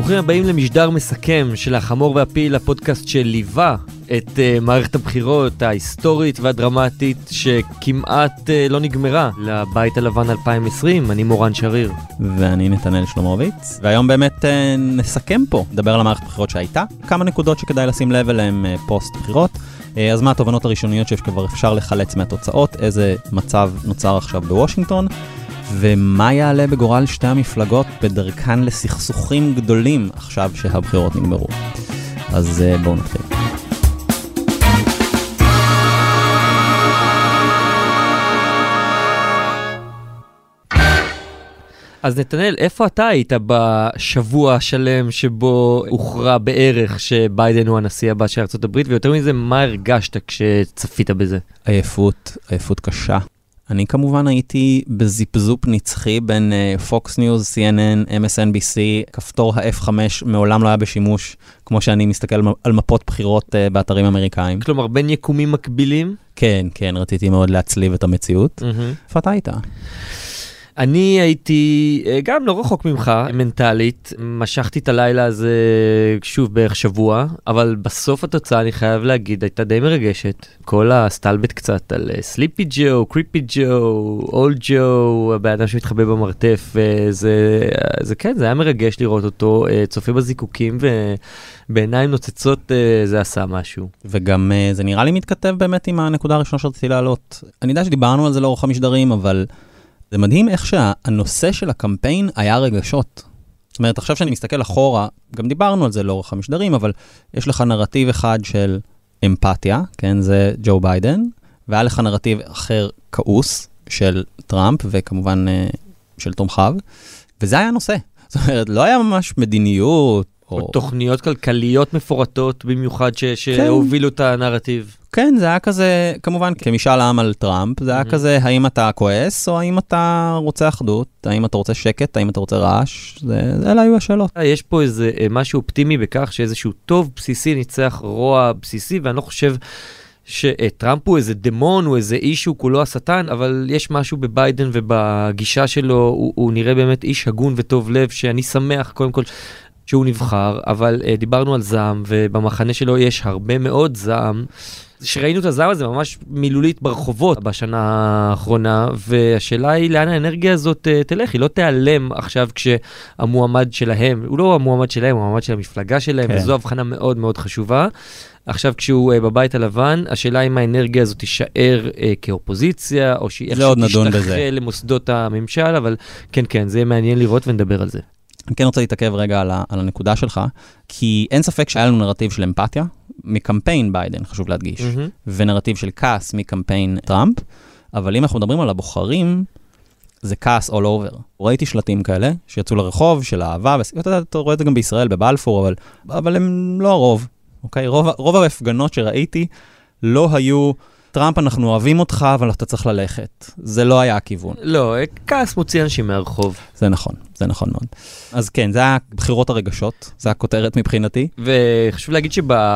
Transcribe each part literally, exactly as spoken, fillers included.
ברוכים הבאים למשדר מסכם של החמור והפיל, הפודקאסט שליווה את uh, מערכת הבחירות ההיסטורית והדרמטית שכמעט uh, לא נגמרה לבית הלבן אלפיים עשרים. אני מורן שריר. ואני נתנאל שלומוביץ. והיום באמת uh, נסכם פה, נדבר על המערכת הבחירות שהייתה, כמה נקודות שכדאי לשים לב אליהם uh, פוסט בחירות. Uh, אז מה התובנות הראשוניות שכבר אפשר לחלץ מהתוצאות, איזה מצב נוצר עכשיו בוושינגטון, ומה יעלה בגורל שתי המפלגות בדרכן לסכסוכים גדולים עכשיו שהבחירות נגמרו. אז uh, בואו נתחיל. אז נתנאל, איפה אתה היית בשבוע השלם שבו הוכרע בערך שביידן הוא הנשיא הבא של ארצות הברית, ויותר מזה, מה הרגשת כשצפית בזה? עייפות, עייפות קשה. אני כמובן הייתי בזיפזופ נצחי בין Fox News, C N N, M S N B C, כפתור ה-F חמש מעולם לא היה בשימוש, כמו שאני מסתכל על מפות בחירות באתרים אמריקאים. כלומר, בין יקומים מקבילים? כן, כן, רציתי מאוד להצליב את המציאות. איפה אתה היית? אני הייתי גם לא רחוק ממך, מנטלית, משכתי את הלילה הזה שוב בערך שבוע, אבל בסוף התוצאה אני חייב להגיד, הייתה די מרגשת. כל הסטלבט קצת על סליפי ג'ו, קריפי ג'ו, אולד ג'ו, הבאדם שמתחבא במרתף, וזה, זה כן, זה היה מרגש לראות אותו, צופה בזיקוקים, ובעיניים נוצצות זה עשה משהו. וגם זה נראה לי מתכתב באמת עם הנקודה הראשונה שרציתי לעלות. אני יודע שדיברנו על זה לאורך המשדרים, אבל זה מדהים איך שהנושא של הקמפיין היה רגשות. זאת אומרת, עכשיו שאני מסתכל אחורה, גם דיברנו על זה לאורך המשדרים, אבל יש לך נרטיב אחד של אמפתיה, כן, זה ג'ו ביידן, והיה לך נרטיב אחר כעוס של טראמפ, וכמובן של תומכיו, וזה היה הנושא. זאת אומרת, לא היה ממש מדיניות, או, או תוכניות כלכליות מפורטות במיוחד ש... שהובילו את הנרטיב. כן, זה היה כזה, כמובן, כמשאל עם על טראמפ, זה היה mm-hmm. כזה, האם אתה כועס, או האם אתה רוצה אחדות, האם אתה רוצה שקט, האם אתה רוצה רעש, זה, זה אלה היו השאלות. יש פה איזה משהו אופטימי בכך שאיזשהו טוב בסיסי ניצח רוע בסיסי, ואני לא חושב שטראמפ הוא איזה דמון, הוא איזה איש שהוא כולו השטן, אבל יש משהו בביידן ובגישה שלו, הוא, הוא נראה באמת איש הגון וטוב לב, שאני שמח קודם כל שהוא נבחר, אבל uh, דיברנו על זעם, ובמחנה שלו יש הרבה מאוד זעם, שראינו את הזעם הזה ממש מילולית ברחובות בשנה האחרונה, והשאלה היא לאן האנרגיה הזאת uh, תלך, היא לא תיעלם עכשיו כשהמועמד שלהם, הוא לא המועמד שלהם, הוא המועמד של המפלגה שלהם, כן. וזו הבחנה מאוד מאוד חשובה. עכשיו כשהוא uh, בבית הלבן, השאלה אם האנרגיה הזאת תישאר uh, כאופוזיציה, או שהיא איכשהו תשתחל למוסדות הממשל, אבל כן, כן, זה מעניין לראות ונדבר על זה. אני כן רוצה להתעכב רגע על, ה, על הנקודה שלך, כי אין ספק שהיה לנו נרטיב של אמפתיה, מקמפיין ביידן, חשוב להדגיש, mm-hmm. ונרטיב של כעס מקמפיין טראמפ, אבל אם אנחנו מדברים על הבוחרים, זה כעס all over. ראיתי שלטים כאלה, שיצאו לרחוב של האהבה, ואתה אתה רואה את זה גם בישראל, בבלפור, אבל, אבל הם לא הרוב. אוקיי? רוב, רוב ההפגנות שראיתי לא היו טראמפ, אנחנו אוהבים אותך, אבל אתה צריך ללכת. זה לא היה הכיוון. לא, כעס מוציא אנשים מהרחוב. זה נכון, זה נכון מאוד. אז כן, זה היה בחירות הרגשות, זה הכותרת מבחינתי. וחשוב להגיד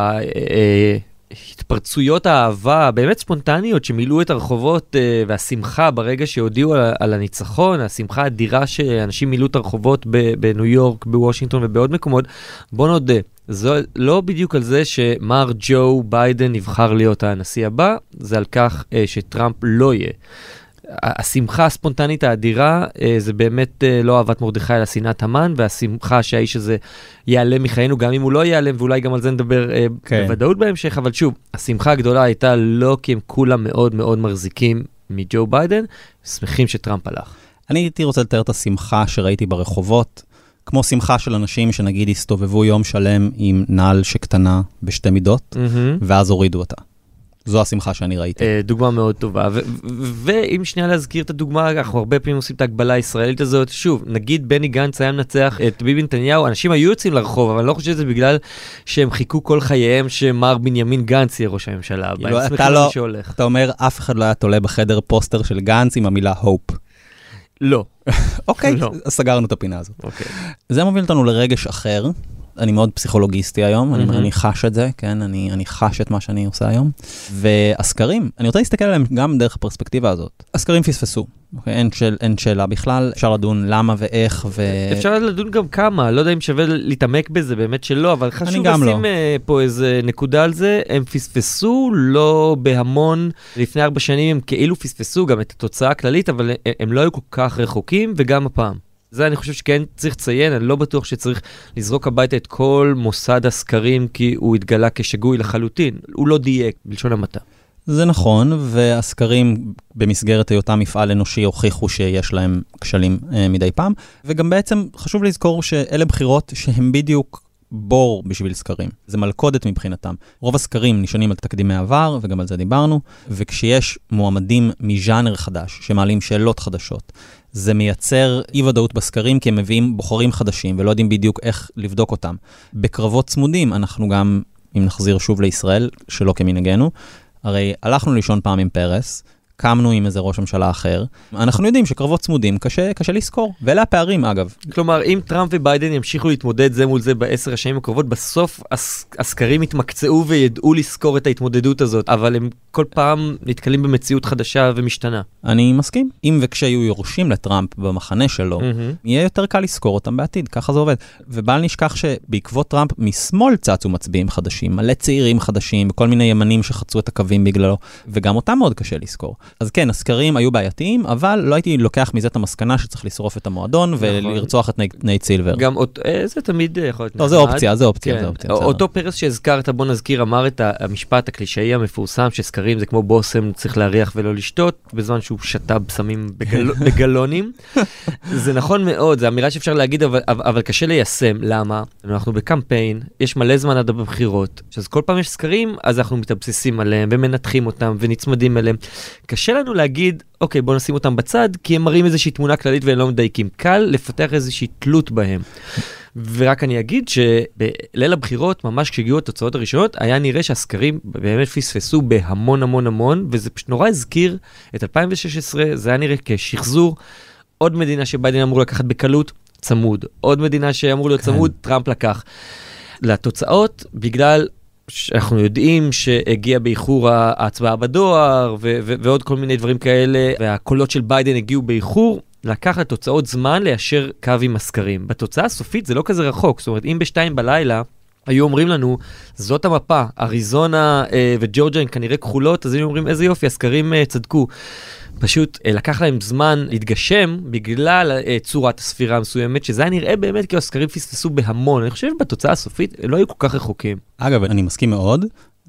שבהתפרצויות האהבה, באמת ספונטניות, שמילאו את הרחובות, והשמחה ברגע שהודיעו על הניצחון, השמחה האדירה שאנשים מילאו את הרחובות בניו יורק, בוושינגטון ובעוד מקומות, בוא נודה. זו לא בדיוק על זה שמר ג'ו ביידן נבחר להיות הנשיא הבא, זה על כך אה, שטראמפ לא יהיה. השמחה הספונטנית האדירה, אה, זה באמת אה, לא אהבת מרדכי אלא שנאת המן, והשמחה שהאיש הזה ייעלם מחיינו, גם אם הוא לא ייעלם, ואולי גם על זה נדבר אה, כן. בוודאות בהמשך, אבל שוב, השמחה הגדולה הייתה לא כי הם כולם מאוד מאוד מחזיקים מג'ו ביידן, שמחים שטראמפ הלך. אני הייתי רוצה לתאר את השמחה שראיתי ברחובות, כמו שמחה של אנשים שנגיד הסתובבו יום שלם עם נעל שקטנה בשתי מידות, mm-hmm. ואז הורידו אותה. זו השמחה שאני ראיתי. דוגמה מאוד טובה. ואם שנייה להזכיר את הדוגמה, אנחנו הרבה פעמים עושים את ההגבלה הישראלית הזאת. שוב, נגיד בני גנץ היה מנצח את ביבי נתניהו, אנשים היו יוצאים לרחוב, אבל אני לא חושב שזה בגלל שהם חיכו כל חייהם שמר בנימין גנץ יהיה ראש הממשלה הבא. אתה אומר, אף אחד לא היה תולה בחדר פוסטר של גנץ עם המילה hope. לא. אוקיי, סגרנו את הפינה הזאת. זה מוביל אותנו לרגש אחר, אני מאוד פסיכולוגיסטי היום, אני, אני חש את זה, כן, אני, אני חש את מה שאני עושה היום. והסקרים, אני רוצה להסתכל עליהם גם דרך הפרספקטיבה הזאת. הסקרים פספסו, אוקיי? אין, של, אין שאלה בכלל, אפשר לדון למה ואיך ו... אפשר לדון גם כמה, לא יודע אם שווה להתעמק בזה, באמת שלא, אבל חשוב לשים לא. פה איזה נקודה על זה, הם פספסו לא בהמון, לפני ארבע שנים הם כאילו פספסו גם את התוצאה הכללית, אבל הם לא היו כל כך רחוקים, וגם הפעם. זה אני חושב שכן צריך לציין, אני לא בטוח שצריך לזרוק הביתה את כל מוסד הסקרים, כי הוא התגלה כשגוי לחלוטין. הוא לא דייק, בלשון המעטה. זה נכון, והסקרים במסגרת היותם מפעל אנושי הוכיחו שיש להם כשלים אה, מדי פעם, וגם בעצם חשוב לזכור שאלה בחירות שהם בדיוק בור בשביל סקרים. זה מלכודת מבחינתם. רוב הסקרים נשענים על תקדימי עבר, וגם על זה דיברנו, וכשיש מועמדים מז'אנר חדש, שמעלים שאלות חדשות, זה מייצר אי ודאות בסקרים, כי הם מביאים בוחרים חדשים, ולא יודעים בדיוק איך לבדוק אותם. בקרבות צמודים, אנחנו גם, אם נחזיר שוב לישראל, שלא כמנהגנו, הרי הלכנו לישון פעם עם פרס, קמנו עם איזה ראש ממשלה אחר, אנחנו יודעים שקרבות צמודים קשה, קשה לזכור, ואלה הפערים אגב. כלומר, אם טראמפ וביידן ימשיכו להתמודד זה מול זה בעשר השנים הקרובות, בסוף הסקרים יתמקצעו וידעו לזכור את ההתמודדות הזאת, אבל הם כל פעם נתקלים במציאות חדשה ומשתנה. אני מסכים. אם וכשיהיו יורשים לטראמפ במחנה שלו, mm-hmm. יהיה יותר קל לזכור אותם בעתיד, ככה זה עובד. ובל נשכח שבעקבות טראמפ משמאל צצו מצביעים חדשים, מלא צעירים חדשים, כל מיני ימנים שחצו את הקווים בגללו, וגם אותם מאוד קשה לזכור. אז כן, הסקרים היו בעייתיים, אבל לא הייתי לוקח מזה את המסקנה שצריך לשרוף את המועדון ולרצוח את נייט סילבר. גם זה תמיד יכול להיות נחמד. לא, זה אופציה, זה אופציה, זה אופציה. אותו פרס שהזכרת, בוא נזכיר, אמר את המשפט הקלישאי המפורסם, שסקרים זה כמו בוסם, צריך להריח ולא לשתות, בזמן שהוא שתה בסמים בגלונים. זה נכון מאוד, זו אמירה שאפשר להגיד, אבל קשה ליישם. למה? אנחנו בקמפיין, יש מלא זמן עד בבחירות, אז כל פעם יש סקרים, אז אנחנו מתבססים עליהם ומנתחים אותם ונצמדים אליהם. קשה לנו להגיד, אוקיי, בוא נשים אותם בצד, כי הם מראים איזושהי תמונה כללית והם לא מדייקים. קל לפתח איזושהי תלות בהם. ורק אני אגיד שבליל הבחירות, ממש כשהגיעו התוצאות הראשונות, היה נראה שהסקרים באמת פספסו בהמון המון המון, וזה פשוט נורא הזכיר את אלפיים ושש עשרה, זה היה נראה כשחזור, עוד מדינה שביידן אמור לקחת בקלות, צמוד. עוד מדינה שאמור להיות צמוד, טראמפ לקח. לתוצאות, בגלל שאנחנו יודעים שהגיע באיחור ההצבעה בדואר, ו- ו- ועוד כל מיני דברים כאלה, והקולות של ביידן הגיעו באיחור, לקחת תוצאות זמן ליישר קו עם הסקרים. בתוצאה הסופית זה לא כזה רחוק, זאת אומרת, אם בשתיים בלילה, היו אומרים לנו, זאת המפה, אריזונה אה, וג'ורג'ה הם כנראה כחולות, אז היו אומרים, איזה יופי, הסקרים אה, צדקו. פשוט אה, לקח להם זמן להתגשם, בגלל אה, צורת הספירה המסוימת, שזה היה נראה באמת כי הסקרים פספסו בהמון. אני חושב בתוצאה הסופית, לא היו כל כך רחוקים. אגב, אני מסכים מאוד,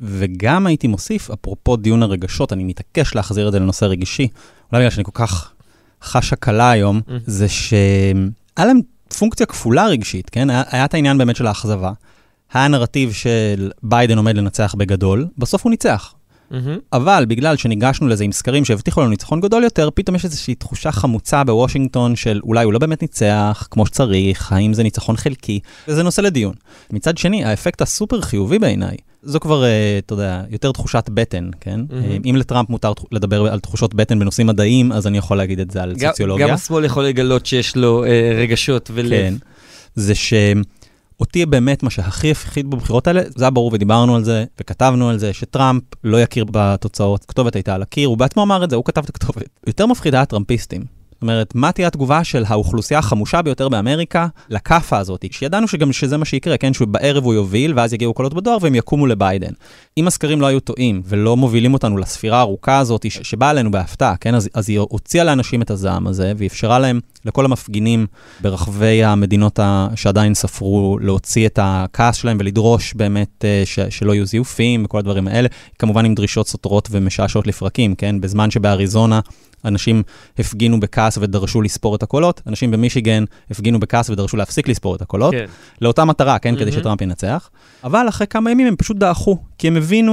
וגם הייתי מוסיף, אפרופו דיון הרגשות, אני מתעקש להחזיר את זה לנושא רגישי, אולי בגלל שאני כל כך חש הקלה היום, mm-hmm. זה שהיה להם פונקציה כפולה רגשית, כן? היה, היה את העניין באמת של האכזבה. היה נרטיב של ביידן עומד לנצח בגדול, בסוף הוא ניצח. Mm-hmm. אבל בגלל שניגשנו לזה עם סקרים שהבטיחו לנו ניצחון גדול יותר, פתאום יש איזושהי תחושה חמוצה בוושינגטון של אולי הוא לא באמת ניצח, כמו שצריך, האם זה ניצחון חלקי, וזה נושא לדיון. מצד שני, האפקט הסופר חיובי בעיניי, זו כבר, אתה יודע, יותר תחושת בטן, כן? Mm-hmm. אם לטראמפ מותר לדבר על תחושות בטן בנושאים מדעיים, אז אני יכול להגיד את זה על סוציולוגיה. גם השמאל יכול לגלות שיש לו רגשות ולב. כן, זה ש... אותי באמת מה שהכי הפחיד בבחירות האלה, זה היה ברור ודיברנו על זה, וכתבנו על זה, שטראמפ לא יכיר בתוצאות, הכתובת הייתה על הקיר, הוא בעצמו אמר את זה, הוא כתב את הכתובת. יותר מפחיד היה טראמפיסטים. זאת אומרת, מה תהיה התגובה של האוכלוסייה החמושה ביותר באמריקה לקפה הזאת, שידענו שגם שזה מה שיקרה, כן, שבערב הוא יוביל, ואז יגיעו קולות בדואר והם יקומו לביידן. אם הסקרים לא היו טועים, ולא מובילים אותנו לספירה הארוכה הזאת, שבאה עלינו בהפתעה, כן, אז, אז היא הוציאה לאנשים את הזעם הזה, ואפשרה להם, לכל המפגינים ברחבי המדינות שעדיין ספרו, להוציא את הכעס שלהם ולדרוש באמת ש, שלא יהיו זיופים וכל הדברים האלה, כמובן עם דרישות סותרות ומשעשות לפרקים, כן, בזמן שבאריזונה אנשים הפגינו בכעס ודרשו לספור את הקולות, אנשים במישיגן הפגינו בכעס ודרשו להפסיק לספור את הקולות, כן. לאותה מטרה, כן, mm-hmm. כדי שטראמפ ינצח. אבל אחרי כמה ימים הם פשוט דאחו, כי הם הבינו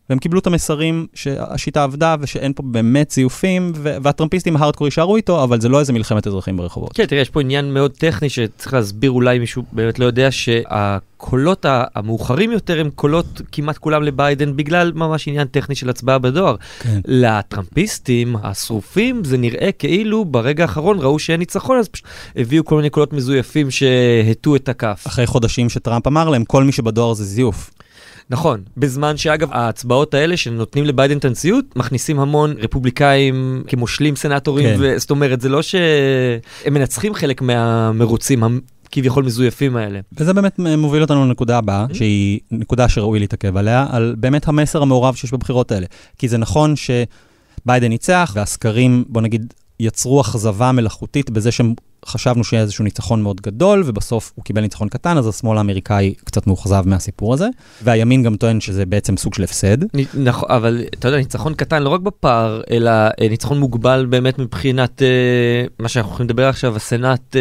והם קיבלו את המסרים שהשיטה עבדה, ושאין פה באמת זיופים, והטראמפיסטים ההארדקור יישארו איתו, אבל זה לא איזה מלחמת אזרחים ברחובות. כן, תראה, יש פה עניין מאוד טכני, שצריך להסביר אולי מישהו באמת לא יודע, שהקולות המאוחרים יותר, הם קולות כמעט כולם לביידן, בגלל ממש עניין טכני של הצבעה בדואר. כן. לטראמפיסטים, השרופים, זה נראה כאילו ברגע האחרון ראו שאין ניצחון, אז פשוט הביאו כל מיני קולות מזויפים שהטו את הכף. אחרי חודשים שטראמפ אמר להם, כל מי שבדואר זה זיוף. נכון, בזמן שאגב ההצבעות האלה שנותנים לביידן את הנשיאות, מכניסים המון רפובליקאים כמושלים סנטורים, כן. זאת אומרת, זה לא שהם מנצחים חלק מהמרוצים הכביכול מזויפים האלה. וזה באמת מוביל אותנו לנקודה הבאה, שהיא נקודה שראוי להתעכב עליה, על באמת המסר המעורב שיש בבחירות האלה. כי זה נכון שביידן ניצח, והסקרים, בוא נגיד, יצרו אכזבה מלאכותית בזה שהם חשבנו שיהיה איזשהו ניצחון מאוד גדול, ובסוף הוא קיבל ניצחון קטן, אז השמאל האמריקאי קצת מאוכזב מהסיפור הזה, והימין גם טוען שזה בעצם סוג של הפסד. נכון, אבל אתה יודע, ניצחון קטן לא רק בפער, אלא ניצחון מוגבל באמת מבחינת מה שאנחנו יכולים לדבר עכשיו, הסנאט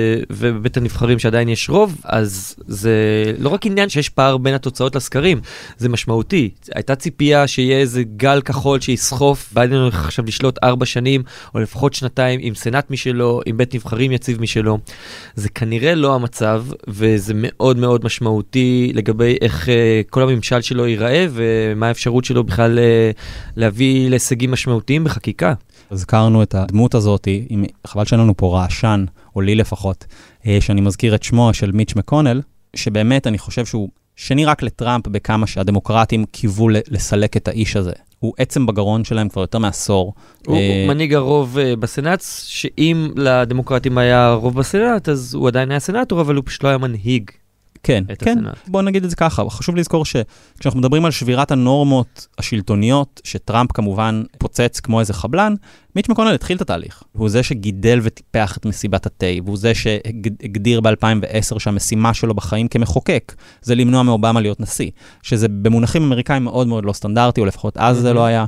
ובבית הנבחרים שעדיין יש רוב, אז זה לא רק עניין שיש פער בין התוצאות לסקרים, זה משמעותי. הייתה ציפייה שיהיה איזה גל כחול שיסחוף, ביידן הולך עכשיו לשלוט ארבע שנים, או לפחות שנתיים, עם סנאט משלו, עם בית נבחרים יציב משלו. זה כנראה לא המצב, וזה מאוד מאוד משמעותי לגבי איך uh, כל הממשל שלו ייראה, ומה האפשרות שלו בכלל uh, להביא להישגים משמעותיים בחקיקה. הזכרנו את הדמות הזאת, עם, חבל שאין לנו פה רעשן, או לי לפחות, uh, שאני מזכיר את שמו של מיץ' מקונל, שבאמת אני חושב שהוא שני רק לטראמפ בכמה שהדמוקרטים קיוו לסלק את האיש הזה. הוא עצם בגרון שלהם כבר יותר מעשור. הוא מנהיג הרוב בסנאט, שאם לדמוקרטים היה רוב בסנאט, אז הוא עדיין היה סנאטור, אבל הוא פשוט לא היה מנהיג. כן, כן. בוא נגיד את זה ככה. חשוב לזכור שכשאנחנו מדברים על שבירת הנורמות השלטוניות, שטראמפ כמובן פוצץ כמו איזה חבלן, מיץ' מקונל התחיל את התהליך. הוא זה שגידל וטיפח את מסיבת התה, והוא זה שהגדיר ב-אלפיים ועשר שהמשימה שלו בחיים כמחוקק, זה למנוע מאובמה להיות נשיא, שזה במונחים אמריקאים מאוד מאוד לא סטנדרטי, או לפחות אז זה לא היה.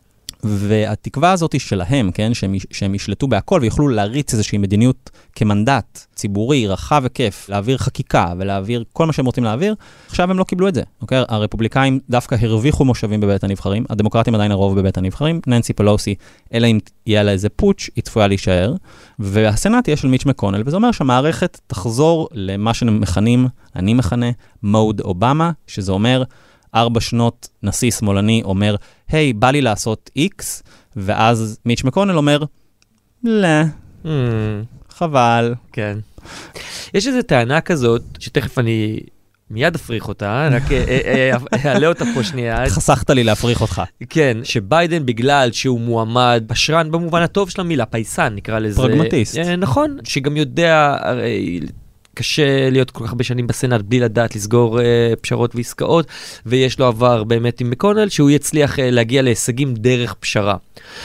והתקווה הזאת שלהם, כן, שהם, שהם ישלטו בהכל ויוכלו להריץ איזושהי מדיניות כמנדט ציבורי, רחב וכיף, להעביר חקיקה ולהעביר כל מה שהם רוצים להעביר, עכשיו הם לא קיבלו את זה. אוקיי? הרפובליקאים דווקא הרוויחו מושבים בבית הנבחרים, הדמוקרטים עדיין הרוב בבית הנבחרים, ננסי פלוסי, אלא אם יהיה לה איזה פוץ', היא צפויה להישאר, והסנאט יהיה של מיץ' מקונל, וזה אומר שהמערכת תחזור למה שמכנים, אני מכנה, מוד אובמה, שזה אומר, ארבע שנות נשיא שמאלני אומר, היי, בא לי לעשות X, ואז מיץ' מקונל אומר, לא, mm. חבל. כן. יש איזו טענה כזאת, שתכף אני מיד אפריך אותה, רק אעלה אותה פה שנייה. חסכת לי להפריך אותך. כן, שביידן בגלל שהוא מועמד פשרן במובן הטוב של המילה, פייסן נקרא לזה. פרגמטיסט. נכון, שגם יודע, הרי קשה להיות כל כך הרבה שנים בסנאט בלי לדעת לסגור uh, פשרות ועסקאות, ויש לו עבר באמת עם מקונל, שהוא יצליח uh, להגיע להישגים דרך פשרה.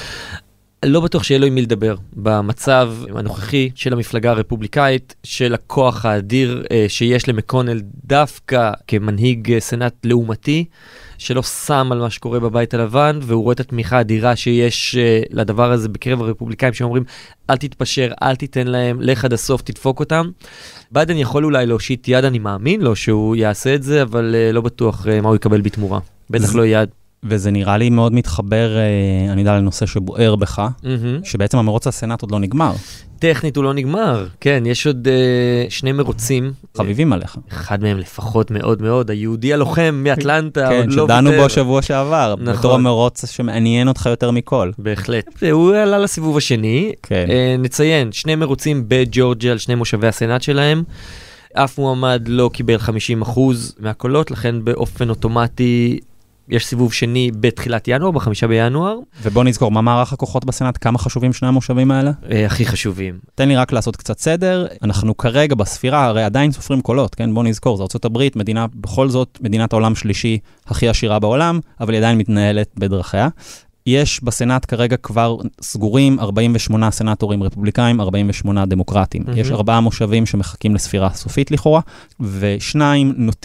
לא בטוח שיהיה לו עם מי לדבר במצב הנוכחי של המפלגה הרפובליקאית, של הכוח האדיר uh, שיש למקונל דווקא כמנהיג uh, סנאט לעומתי, שלא שם על מה שקורה בבית הלבן, והוא רואה את התמיכה האדירה שיש uh, לדבר הזה בקרב הרפובליקאים, שאומרים, אל תתפשר, אל תיתן להם, לך עד הסוף, תדפוק אותם. ביידן יכול אולי להושיט יד, אני מאמין לו שהוא יעשה את זה, אבל uh, לא בטוח uh, מה הוא יקבל בתמורה. בטח לא יד. וזה נראה לי מאוד מתחבר, uh, אני יודע, לנושא שבוער בך, Mm-hmm. שבעצם המרוץ הסנאט עוד לא נגמר. טכנית הוא לא נגמר, כן, יש עוד uh, שני מרוצים. חביבים עליך. אחד מהם לפחות מאוד מאוד, היהודי הלוחם מאטלנטה, כן, לא שדנו בו שבוע שעבר, נכון. בתור המרוץ שמעניין אותך יותר מכל. בהחלט. הוא עלה לסיבוב השני, כן. uh, נציין, שני מרוצים בג'ורג'יה על שני מושבי הסנאט שלהם, אף מועמד לא קיבל חמישים אחוז מהקולות, לכן באופן אוטומטי, יש סיבוב שני בתחילת ינואר, בחמישה בינואר. ובוא נזכור, מה מערך הכוחות בסנאט? כמה חשובים שני המושבים האלה? אה, הכי חשובים. תן לי רק לעשות קצת סדר. אנחנו כרגע בספירה, הרי עדיין סופרים קולות, כן? בוא נזכור, זה ארצות הברית, מדינה, בכל זאת, מדינת העולם שלישי הכי עשירה בעולם, אבל היא עדיין מתנהלת בדרכיה. יש בסנאט כרגע כבר סגורים ארבעים ושמונה סנאטורים רפובליקאים, ארבעים ושמונה דמוקרטים. Mm-hmm. יש ארבעה מושבים שמחכים לספירה סופית לכאורה, ושניים נוטים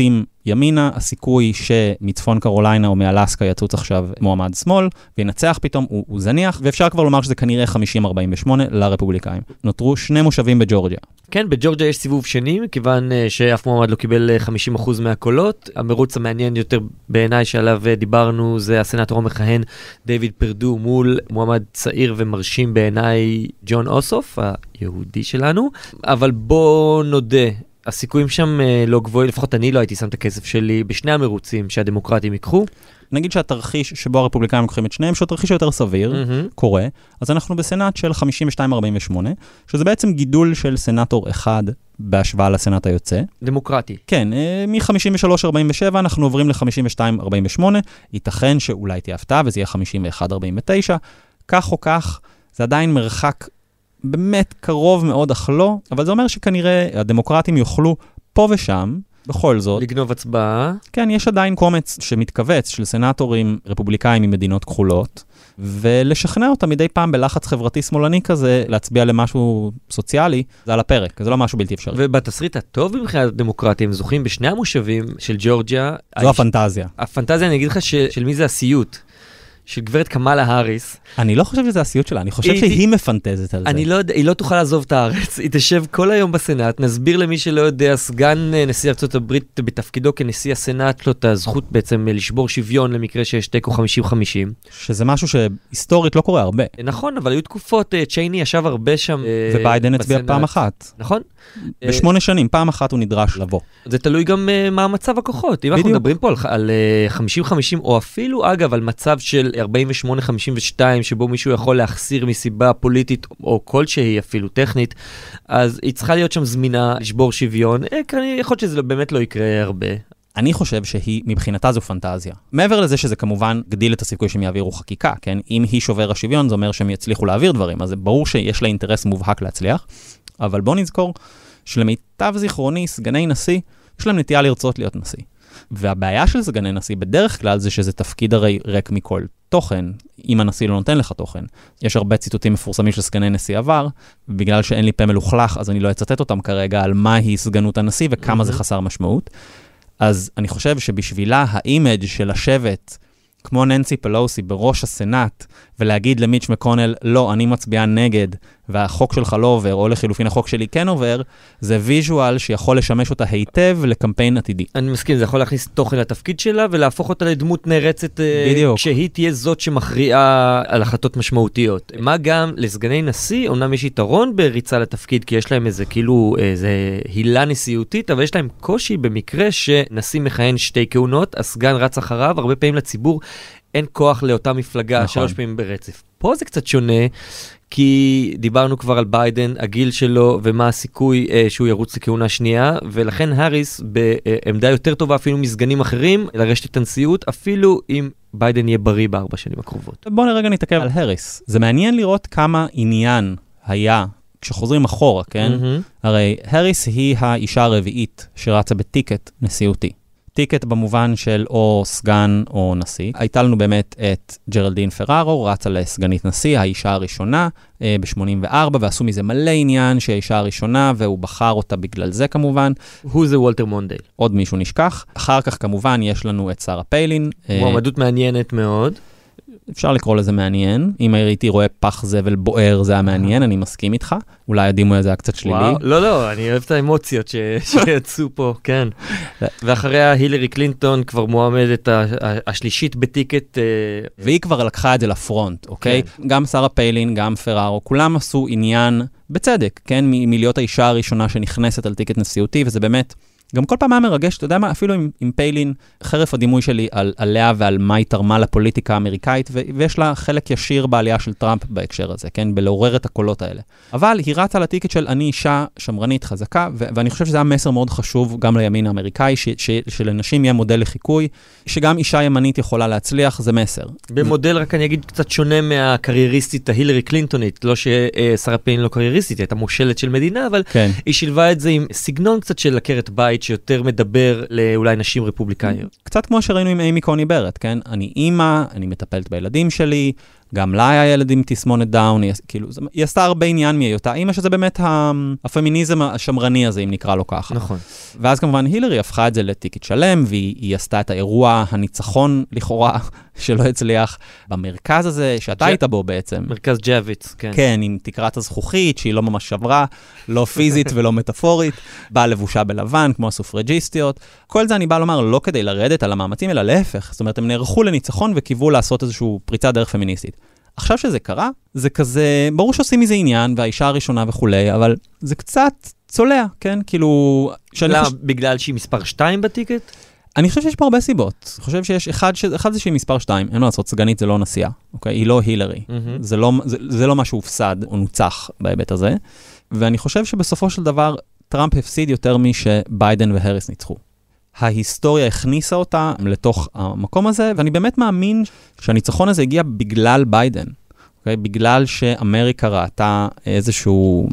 ימינה, הסיכוי שמצפון קרוליינה או מאלסקה יצוץ עכשיו מועמד שמאל, וינצח פתאום, הוא, הוא זניח, ואפשר כבר לומר שזה כנראה חמישים ארבעים ושמונה לרפובליקאים. נותרו שני מושבים בג'ורג'יה. כן, בג'ורג'יה יש סיבוב שני, כיוון שאף מועמד לא קיבל חמישים אחוז מהקולות. המרוץ המעניין יותר בעיניי שעליו דיברנו, זה הסנאטור המכהן דיוויד פרדו מול מועמד צעיר ומרשים בעיניי ג'ון אוסוף, היהודי שלנו. אבל בוא נודה, הסיכויים שם לא גבוהים, לפחות אני לא הייתי שם את הכסף שלי בשני המרוצים שהדמוקרטים ייקחו. נגיד שהתרחיש שבו הרפובליקאים לוקחים את שניהם, שהוא תרחיש יותר סביר, mm-hmm. קורה, אז אנחנו בסנאט של חמישים ושתיים ארבעים ושמונה, שזה בעצם גידול של סנאטור אחד בהשוואה לסנאט היוצא. דמוקרטי. כן, מ-חמישים ושלוש ארבעים ושבע אנחנו עוברים ל-חמישים ושתיים ארבעים ושמונה, ייתכן שאולי תהיה הפתעה וזה יהיה חמישים ואחת ארבעים ותשע, כך או כך, זה עדיין מרחק באמת קרוב מאוד אך לא, אבל זה אומר שכנראה הדמוקרטים יוכלו פה ושם, בכל זאת. לגנוב הצבעה. כן, יש עדיין קומץ שמתכווץ של סנאטורים רפובליקאים ממדינות כחולות, ולשכנע אותם מדי פעם בלחץ חברתי שמאלני כזה, להצביע למשהו סוציאלי, זה על הפרק, זה לא משהו בלתי אפשרי. ובתסריט הטוב מבחינת הדמוקרטים, זוכים בשני המושבים של ג'ורג'יה. זו הפנטזיה. הפנטזיה, אני אגיד לך של, של מי זה הסיוט. של גברת קמאלה האריס. אני לא חושב שזה הסיוט שלה, אני חושב היא, שהיא היא, מפנטזת על זה. אני לא יודע, היא לא תוכל לעזוב את הארץ, היא תשב כל היום בסנאט, נסביר למי שלא יודע, סגן נשיא ארצות הברית בתפקידו כנשיא הסנאט, לו את הזכות בעצם לשבור שוויון למקרה שיש תיקו חמישים חמישים. שזה משהו שהיסטורית לא קורה הרבה. נכון, אבל היו תקופות, צ'ייני ישב הרבה שם וביידן הצביע פעם אחת. נכון. בשמונה שנים, פעם אחת הוא נדרש לבוא. זה תלוי גם מה מצב הכוחות. אם אנחנו מדברים פה על חמישים חמישים, או אפילו, אגב, על מצב של ארבעים ושמונה חמישים ושתיים, שבו מישהו יכול להחסיר מסיבה פוליטית, או כלשהי אפילו טכנית, אז היא צריכה להיות שם זמינה לשבור שוויון. יכול להיות שזה באמת לא יקרה הרבה. אני חושב שהיא, מבחינתה זו פנטזיה. מעבר לזה שזה כמובן גדיל את הסיכוי שהם יעבירו חקיקה, כן? אם היא שובר השוויון, זה אומר שהם יצליחו להעביר דברים, אז זה ברור שיש לה אינטרס מובהק להצליח, אבל בוא נזכור שלמיטב זיכרוני, סגני נשיא, יש להם נטייה לרצות להיות נשיא. והבעיה של סגני נשיא בדרך כלל זה שזה תפקיד הרי ריק מכל תוכן, אם הנשיא לא נותן לך תוכן. יש הרבה ציטוטים מפורסמים של סגני נשיא עבר, ובגלל שאין לי פה מלוכלך, אז אני לא אצטט אותם כרגע על מהי סגנות הנשיא וכמה mm-hmm. זה חסר משמעות. אז אני חושב שבשבילה האימג' של השבט, כמו ננסי פלוסי בראש הסנאט, ולהגיד למיץ' מקונל, לא, אני מצביעה נגד, והחוק שלך לא עובר, או לחילופין החוק שלי כן עובר, זה ויז'ואל שיכול לשמש אותה היטב לקמפיין עתידי. אני מסכים, זה יכול להכניס תוכן לתפקיד שלה, ולהפוך אותה לדמות נערצת, בדיוק. כשהיא תהיה זאת שמכריעה על החלטות משמעותיות. מה גם לסגני נשיא, אומנם יש יתרון בריצה לתפקיד, כי יש להם איזה כאילו, איזה הילה נשיאותית, אבל יש להם קושי במקרה שנשיא מכהן שתי כהונות, הסגן רץ אחריו, הרבה פעמים לציבור אין כוח לאותה מפלגה, נכון. שלוש פעמים ברצף. פה זה קצת שונה, כי דיברנו כבר על ביידן, הגיל שלו ומה הסיכוי אה, שהוא ירוץ לכהונה שנייה, ולכן האריס בעמדה יותר טובה אפילו מסגנים אחרים, לרשת את הנשיאות, אפילו אם ביידן יהיה בריא בארבע שנים הקרובות. בואו נרגע נתעכב על האריס. זה מעניין לראות כמה עניין היה כשחוזרים אחורה, כן? Mm-hmm. הרי האריס היא האישה הרביעית שרצה בטיקט נשיאותי. טיקט במובן של או סגן או נשיא. הייתה לנו באמת את ג'רלדין פרארו, רצה לסגנית נשיא, האישה הראשונה אה, ב-שמונים וארבע, ועשו מזה מלא עניין שהיא האישה הראשונה, והוא בחר אותה בגלל זה כמובן. הוא זה וולטר מונדייל. עוד מישהו נשכח. אחר כך כמובן יש לנו את שרה פיילין. מועמדות אה, מעניינת מאוד. אפשר לקרוא לזה מעניין. אם הייתי רואה פח זבל בוער, זה היה מעניין, אני מסכים איתך. אולי הדימוי הזה היה קצת שלילי. וואו, לא, לא, אני אוהב את האמוציות שיצאו פה, כן. ואחריה הילרי קלינטון כבר מועמדת השלישית בטיקט. והיא כבר לקחה את זה לפרונט, אוקיי? גם שרה פיילין, גם פרארו, כולם עשו עניין בצדק, כן? מלהיות האישה הראשונה שנכנסת על טיקט נשיאותי, וזה באמת גם כל פעם היה מרגש, אתה יודע מה, אפילו עם, עם פיילין, חרף הדימוי שלי על, עליה ועל מה היא תרמה לפוליטיקה האמריקאית, ו, ויש לה חלק ישיר בעלייה של טראמפ בהקשר הזה, כן? בלעורר את הקולות האלה. אבל היא רצה לטיקט של אני אישה שמרנית חזקה, ו- ואני חושב שזה היה מסר מאוד חשוב גם לימין האמריקאי, ש- ש- שלנשים יהיה מודל לחיקוי, שגם אישה ימנית יכולה להצליח, זה מסר. במודל, רק אני אגיד, קצת שונה מהקרייריסטית ההילרי קלינטונית, לא ששרה פיילין לא קרייריסטית, הייתה מושלת של מדינה, אבל כן. היא שילבה את זה עם סגנון קצת של עקרת בית, שיותר מדבר לאולי נשים רפובליקאיות. קצת כמו שראינו עם אימי קוני ברט, כן? אני אימא, אני מטפלת בילדים שלי, גם לה היה ילד עם תסמונת דאון, היא, כאילו, היא עשתה הרבה עניין מהיותה אימא, שזה באמת הפמיניזם השמרני הזה, אם נקרא לו ככה. נכון. ואז כמובן הילרי הפכה את זה לטיקט שלם, והיא עשתה את האירוע הניצחון לכאורה, שלא הצליח, במרכז הזה, שאתה היית בו בעצם. מרכז ג'אביץ, כן. כן, עם תקרת הזכוכית, שהיא לא ממש שברה, לא פיזית ולא מטאפורית, באה לבושה בלבן, כמו הסופרג'יסטיות. כל זה אני בא לומר, לא כדי לרדת על המאמצים, אלא להפך. זאת אומרת, הם נערכו לניצחון וקיוו לעשות איזשהו פריצה דרך פמיניסטית. עכשיו שזה קרה, זה כזה, ברור שעושים מזה עניין, והאישה הראשונה וכולי, אבל זה קצת צולע, כן? כאילו... למה? בגלל שהיא מספר שתיים בטיקט? אני חושב שיש פה הרבה סיבות. אני חושב שיש אחד, ש... אחד זה שהיא מספר שתיים, אין לו לעשות, סגנית זה לא נשיאה, אוקיי? היא לא הילרי. Mm-hmm. זה לא, זה, זה לא משהו הופסד או נוצח בהיבט הזה. ואני חושב שבסופו של דבר, טראמפ הפסיד יותר משביידן והריס ניצחו. ההיסטוריה הכניסה אותה לתוך המקום הזה, ואני באמת מאמין שהניצחון הזה הגיע בגלל ביידן. אוקיי? בגלל שאמריקה ראתה איזשהו...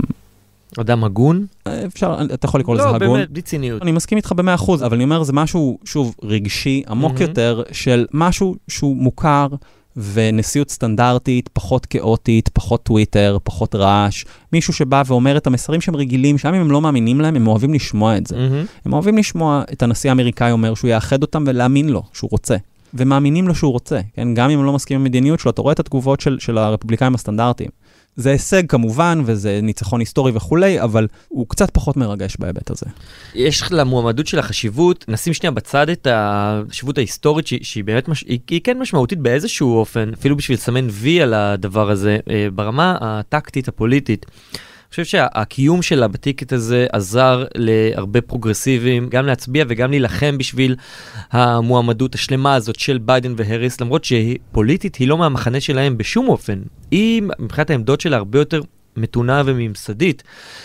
אדם הגון? אפשר, אתה יכול לקרוא לזה הגון. לא, באמת, בלי ציניות. אני מסכים איתך ב-מאה אחוז, אבל אני אומר, זה משהו, שוב, רגשי, עמוק יותר, של משהו שהוא מוכר, ונשיאות סטנדרטית, פחות כאוטית, פחות טוויטר, פחות רעש, מישהו שבא ואומר את המסרים שהם רגילים, שם אם הם לא מאמינים להם, הם אוהבים לשמוע את זה. הם אוהבים לשמוע את הנשיא האמריקאי אומר שהוא יאחד אותם ולהאמין לו, שהוא רוצה. ומאמינים לו שהוא רוצה, כן? גם אם הם לא מסכימים עם המדיניות שלו, אתה רואה את התגובות של, של הרפובליקאים הסטנדרטיים. זה הישג כמובן, וזה ניצחון היסטורי וכולי, אבל הוא קצת פחות מרגש בהיבט הזה. יש למועמדות של החשיבות, נשים שנייה בצד את החשיבות ההיסטורית, שהיא, שהיא באמת, מש... היא, היא כן משמעותית באיזשהו אופן, אפילו בשביל לסמן וי על הדבר הזה, ברמה הטקטית, הפוליטית. אני חושב שהקיום שלה בטיקט הזה עזר להרבה פרוגרסיבים, גם להצביע וגם להילחם בשביל המועמדות השלמה הזאת של ביידן והריס, למרות שפוליטית היא לא מהמחנה שלהם בשום אופן. היא מבחינת העמדות שלה הרבה יותר מתונה וממסדית,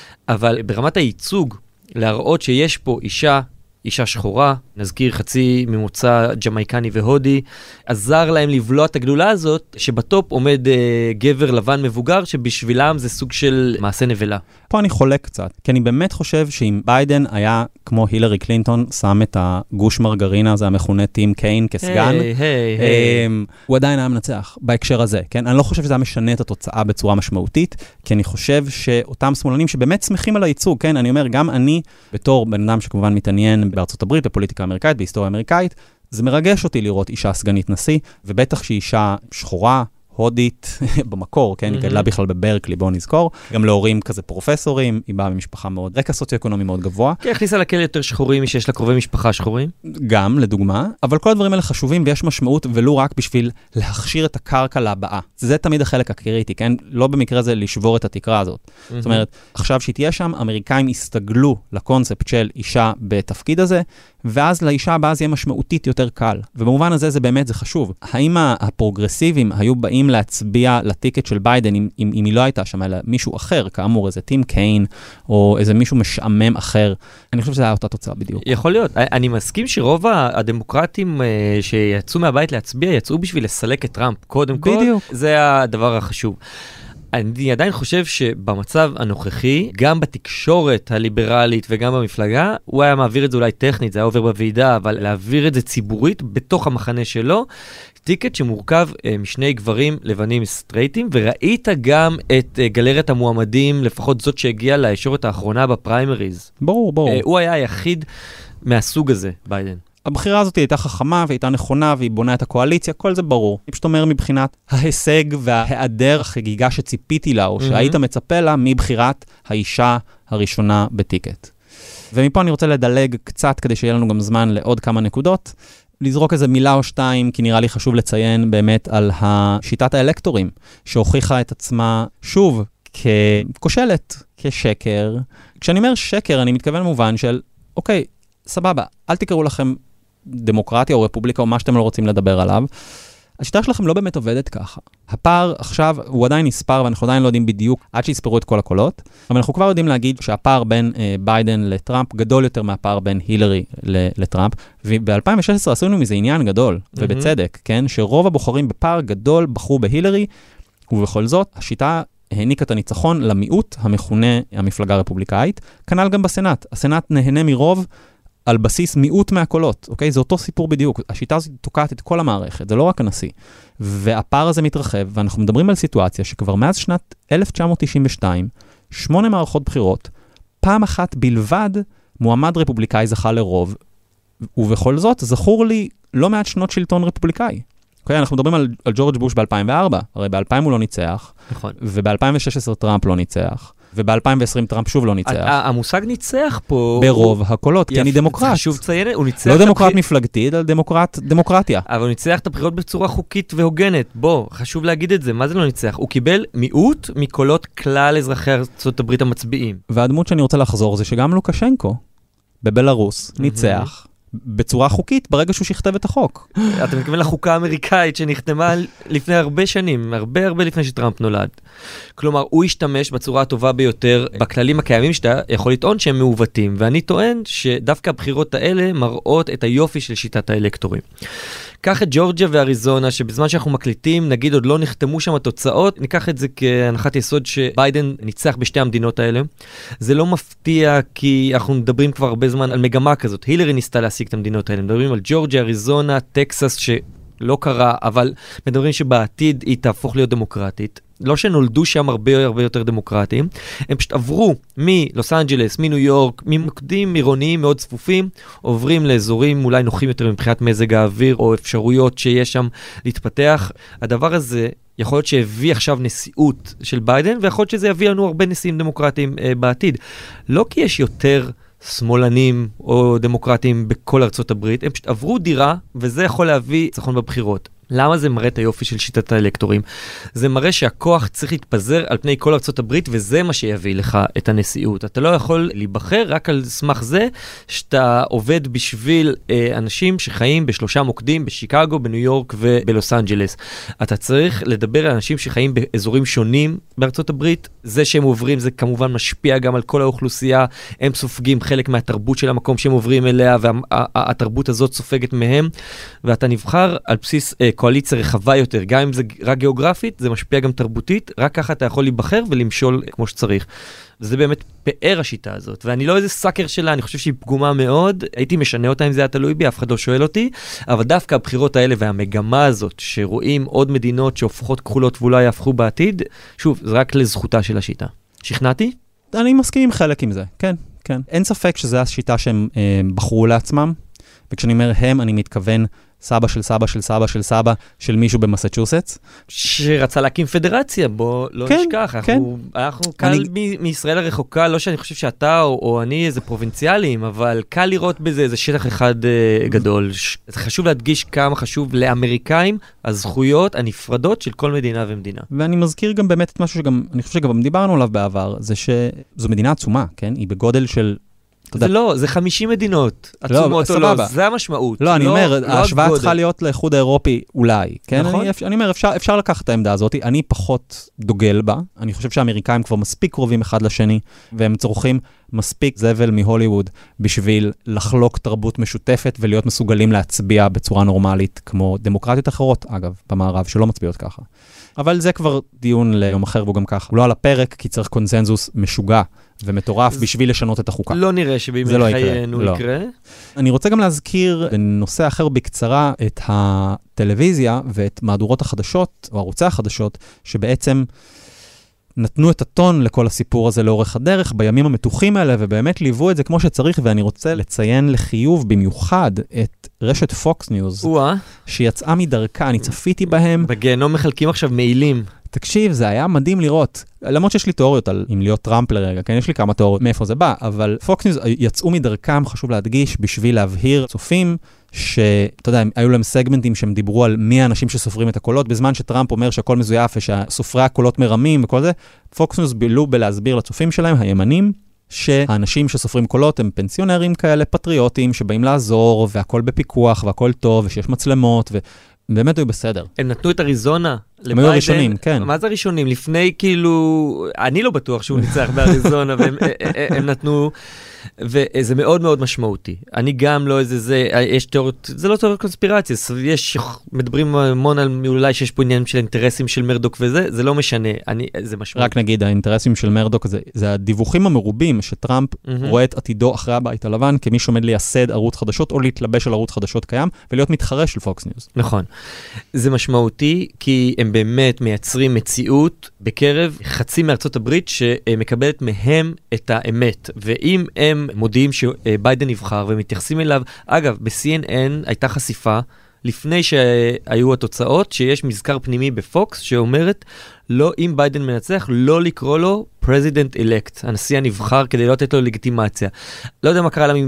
אבל ברמת הייצוג, להראות שיש פה אישה, אישה שחורה, נזכיר חצי ממוצא ג'מייקני והודי, עזר להם לבלוע את הגדולה הזאת, שבטופ עומד אה, גבר לבן מבוגר, שבשבילם זה סוג של מעשה נבלה. פה אני חולק קצת, כי אני באמת חושב שאם ביידן היה כמו הילרי קלינטון, שם את הגוש מרגרינה, זה המכונה טים קיין כסגן, היי, היי, אה, היי. הוא עדיין היה מנצח בהקשר הזה, כן? אני לא חושב שזה היה משנה את התוצאה בצורה משמעותית, כי אני חושב שאותם שמאלנים שבאמת שמחים על הייצוג, כן? אני אומר, גם אני, בתור בן אדם שכמובן מתעניין בארצות הברית, בפוליטיקה האמריקאית, בהיסטוריה האמריקאית, זה מרגש אותי לראות אישה סגנית נשיא, ובטח שהיא אישה שחורה, הודית, במקור, כן? היא גדלה בכלל בברקלי, בואו נזכור. גם להורים כזה פרופסורים, היא באה ממשפחה מאוד, רקע סוציו-אקונומי מאוד גבוה. כן, הכניסה לכלא יותר שחורים משיש לה קרובי משפחה שחורים. גם, לדוגמה, אבל כל הדברים האלה חשובים ויש משמעות, ולא רק בשביל להכשיר את הקרקע להבאה. זה תמיד החלק הקריטי, כן? לא במקרה זה לשבור את התקרה הזאת. זאת אומרת, עכשיו שתהיה שם, אמריקאים יסתגלו לקונספט של אישה בתפקיד הזה, ואז לאישה הבאה זה יהיה משמעותית יותר קל. ובמובן הזה זה באמת, זה חשוב. האם הפרוגרסיבים היו באים להצביע לטיקט של ביידן, אם, אם, אם היא לא הייתה שם, אלא מישהו אחר, כאמור, איזה טים קיין, או איזה מישהו משעמם אחר, אני חושב שזה היה אותה תוצאה בדיוק. יכול להיות. אני מסכים שרוב הדמוקרטים שיצאו מהבית להצביע, יצאו בשביל לסלק את טראמפ. קודם כל, בדיוק. זה הדבר החשוב. אני עדיין חושב שבמצב הנוכחי, גם בתקשורת הליברלית וגם במפלגה, הוא היה מעביר את זה אולי טכנית, זה היה עובר בוועידה, אבל להעביר את זה ציבורית בתוך המחנה שלו, טיקט שמורכב אה, משני גברים לבנים סטרייטים, וראית גם את אה, גלריית המועמדים, לפחות זאת שהגיעה לישורת האחרונה בפריימריז. ברור, ברור. אה, הוא היה היחיד מהסוג הזה, ביידן. הבחירה הזאת הייתה חכמה והייתה נכונה והיא בונה את הקואליציה, כל זה ברור. אני פשוט אומר מבחינת ההישג וההיעדר החגיגה שציפיתי לה, או שהיית מצפה לה מבחירת האישה הראשונה בטיקט. ומפה אני רוצה לדלג קצת כדי שיהיה לנו גם זמן לעוד כמה נקודות, לזרוק איזה מילה או שתיים, כי נראה לי חשוב לציין באמת על שיטת האלקטורים, שהוכיחה את עצמה שוב ככושלת, כשקר. כשאני אומר שקר, אני מתכוון מובן של, אוקיי, סבבה, אל תקראו לכם דמוקרטיה או רפובליקה או מה שאתם לא רוצים לדבר עליו. השיטה שלכם לא באמת עובדת ככה. הפער עכשיו הוא עדיין נספר ואנחנו עדיין לא יודעים בדיוק עד שיספרו את כל הקולות, אבל אנחנו כבר יודעים להגיד שהפער בין אה, ביידן לטראמפ גדול יותר מהפער בין הילרי לטראמפ, וב-אלפיים ושש עשרה עשינו מזה עניין גדול, mm-hmm. ובצדק, כן? שרוב הבוחרים בפער גדול בחרו בהילרי, ובכל זאת השיטה העניקה את הניצחון למיעוט המכונה המפלגה הרפובליקאית, כנ"ל גם בסנאט. הסנאט נהנה מרוב על בסיס מיעוט מהקולות, אוקיי? זה אותו סיפור בדיוק. השיטה הזאת תוקעת את כל המערכת, זה לא רק הנשיא. והפער הזה מתרחב, ואנחנו מדברים על סיטואציה שכבר מאז שנת אלף תשע מאות תשעים ושתיים, שמונה מערכות בחירות, פעם אחת בלבד מועמד רפובליקאי זכה לרוב, ובכל זאת זכור לי לא מעט שנות שלטון רפובליקאי. אוקיי, אנחנו מדברים על, על ג'ורג' בוש ב-אלפיים וארבע, הרי ב-אלפיים הוא לא ניצח, נכון. וב-אלפיים ושש עשרה טראמפ לא ניצח, וב-אלפיים ועשרים טראמפ שוב לא ניצח. המושג ניצח פה... ברוב הקולות, כי אני דמוקרט. חשוב ציין, הוא ניצח... לא דמוקרט מפלגתית, אלא דמוקרט, דמוקרטיה. אבל הוא ניצח את הבחירות בצורה חוקית והוגנת. בוא, חשוב להגיד את זה, מה זה לא ניצח? הוא קיבל מיעוט מקולות כלל אזרחי ארצות הברית המצביעים. והדמות שאני רוצה לחזור זה שגם לוקשנקו, בבלרוס, ניצח. בצורה חוקית, ברגע שהוא שכתב את החוק. אתה מתכוון לחוקה האמריקאית שנחתמה לפני הרבה שנים, הרבה הרבה לפני שטראמפ נולד. כלומר, הוא השתמש בצורה הטובה ביותר בכללים הקיימים שאתה יכול לטעון שהם מעוותים, ואני טוען שדווקא הבחירות האלה מראות את היופי של שיטת האלקטורים. קח את ג'ורג'יה ואריזונה, שבזמן שאנחנו מקליטים, נגיד עוד לא נחתמו שם התוצאות, ניקח את זה כהנחת יסוד שביידן ניצח בשתי המדינות האלה. זה לא מפתיע, כי אנחנו מדברים כבר הרבה זמן על מגמה כזאת. הילרי ניסתה להשיג את המדינות האלה. מדברים על ג'ורג'יה, אריזונה, טקסס, שלא קרה, אבל מדברים שבעתיד היא תהפוך להיות דמוקרטית. לא שנולדו שם הרבה הרבה יותר דמוקרטיים, הם פשוט עברו מלוס אנג'לס, מניו יורק, ממוקדים עירוניים מאוד צפופים, עוברים לאזורים אולי נוחים יותר מבחינת מזג האוויר, או אפשרויות שיש שם להתפתח. הדבר הזה יכול להיות שהביא עכשיו נשיאות של ביידן, ויכול להיות שזה יביא לנו הרבה נשיאים דמוקרטיים אה, בעתיד. לא כי יש יותר שמאלנים או דמוקרטיים בכל ארצות הברית, הם פשוט עברו דירה, וזה יכול להביא ניצחון בבחירות. למה זה מראה את היופי של שיטת האלקטורים? זה מראה שהכוח צריך להתפזר על פני כל ארצות הברית, וזה מה שיביא לך את הנשיאות. אתה לא יכול להיבחר רק על סמך זה, שאתה עובד בשביל אה, אנשים שחיים בשלושה מוקדים, בשיקגו, בניו יורק ובלוס אנג'לס. אתה צריך לדבר על אנשים שחיים באזורים שונים בארצות הברית. זה שהם עוברים, זה כמובן משפיע גם על כל האוכלוסייה. הם סופגים חלק מהתרבות של המקום שהם עוברים אליה, והתרבות הזאת סופגת מהם. ואתה נבחר על בסיס אה, קואליציה רחבה יותר, גם אם זה רק גיאוגרפית, זה משפיע גם תרבותית, רק ככה אתה יכול להיבחר ולמשול כמו שצריך. וזה באמת פאר השיטה הזאת, ואני לא איזה סאקר שלה, אני חושב שהיא פגומה מאוד, הייתי משנה אותה אם זה היה תלוי בי, אף אחד לא שואל אותי, אבל דווקא הבחירות האלה והמגמה הזאת, שרואים עוד מדינות שהופכות כחולות ואולי יהפכו בעתיד, שוב, זה רק לזכותה של השיטה. שכנעתי? אני מסכים עם חלק עם זה, כן, כן. אין ספק שזו השיטה שהם אה, בחרו לעצמם, וכשאני אומר הם, אני מתכוון סבא של סבא של סבא של סבא של מישהו במסצ'וסטס. שרצה להקים פדרציה, בוא לא כן, נשכח. כן. אנחנו, אנחנו קל אני... מ- מישראל הרחוקה, לא שאני חושב שאתה או, או אני איזה פרובינציאלים, אבל קל לראות בזה איזה שטח אחד uh, גדול. ש- זה חשוב להדגיש כמה חשוב לאמריקאים הזכויות הנפרדות של כל מדינה ומדינה. ואני מזכיר גם באמת את משהו שגם, אני חושב שגם דיברנו עליו בעבר, זה שזו מדינה עצומה, כן? היא בגודל של... זה לא, זה חמישים מדינות עצומות או לא, זה המשמעות. לא, אני אומר, ההשוואה צריכה להיות לאיחוד האירופי אולי, כן? נכון. אני אומר, אפשר לקחת את העמדה הזאת, אני פחות דוגל בה, אני חושב שהאמריקאים כבר מספיק קרובים אחד לשני, והם צורכים מספיק זבל מהוליווד, בשביל לחלוק תרבות משותפת, ולהיות מסוגלים להצביע בצורה נורמלית, כמו דמוקרטיות אחרות, אגב, במערב, שלא מצביעות ככה. אבל זה כבר דיון ליום אחר, והוא גם ככה. הוא לא על הפרק, כי צריך קונצנזוס משוגע ומטורף בשביל לשנות את החוקה. לא נראה שבימי חיינו יקרה. אני רוצה גם להזכיר בנושא אחר בקצרה את הטלוויזיה ואת מהדורות החדשות, או ערוצי החדשות, שבעצם נתנו את הטון לכל הסיפור הזה לאורך הדרך, בימים המתוחים האלה, ובאמת ליוו את זה כמו שצריך, ואני רוצה לציין לחיוב במיוחד את רשת פוקס ניוז, שיצאה מדרכה, אני צפיתי בהם. בגיהנום מחלקים עכשיו מעילים. תקשיב, זה היה מדהים לראות. למרות שיש לי תיאוריות על אם להיות טראמפ לרגע, כן, יש לי כמה תיאוריות מאיפה זה בא, אבל פוקס ניוז יצאו מדרכם, חשוב להדגיש, בשביל להבהיר צופים, שאתה יודע, היו להם סגמנטים שהם דיברו על מי האנשים שסופרים את הקולות, בזמן שטראמפ אומר שהכל מזויף ושסופרי הקולות מרמים וכל זה, פוקס ניוז בילו בלהסביר לצופים שלהם, הימנים, שהאנשים שסופרים קולות הם פנסיונרים כאלה, פטריוטים, שבאים לעזור, והכל בפיקוח, והכל טוב, ושיש מצלמות, ו... באמת הוא בסדר. הם נתנו את אריזונה, הם היו ראשונים, כן. מה זה ראשונים? לפני כאילו, אני לא בטוח שהוא ניצח באריזונה, והם הם נתנו, וזה מאוד מאוד משמעותי. אני גם לא איזה זה, יש תיאוריות, זה לא תיאוריות קונספירציה, יש, מדברים המון על אולי שיש פה עניין של אינטרסים של מרדוק וזה, זה לא משנה, אני, זה משמעותי. רק נגיד, האינטרסים של מרדוק, זה, זה הדיווחים המרובים שטראמפ mm-hmm. רואה את עתידו אחרי הבית הלבן, כמי שעומד לייסד ערוץ חדשות, או להתלבש על ערוץ חדשות קיים, ולהיות מתחרה של פוקס ניוז. נכון. זה משמעותי, כי הם באמת מייצרים מציאות בקרב חצי מארצות הברית, שמקבלת מהם את האמת. ואם הם מודיעים שביידן נבחר ומתייחסים אליו, אגב, ב-סי אן אן הייתה חשיפה, לפני שהיו התוצאות, שיש מזכר פנימי בפוקס, שאומרת, לא, אם ביידן מנצח, לא לקרוא לו President Elect, הנשיא הנבחר, כדי לא לתת לו לגיטימציה. לא יודע מה קרה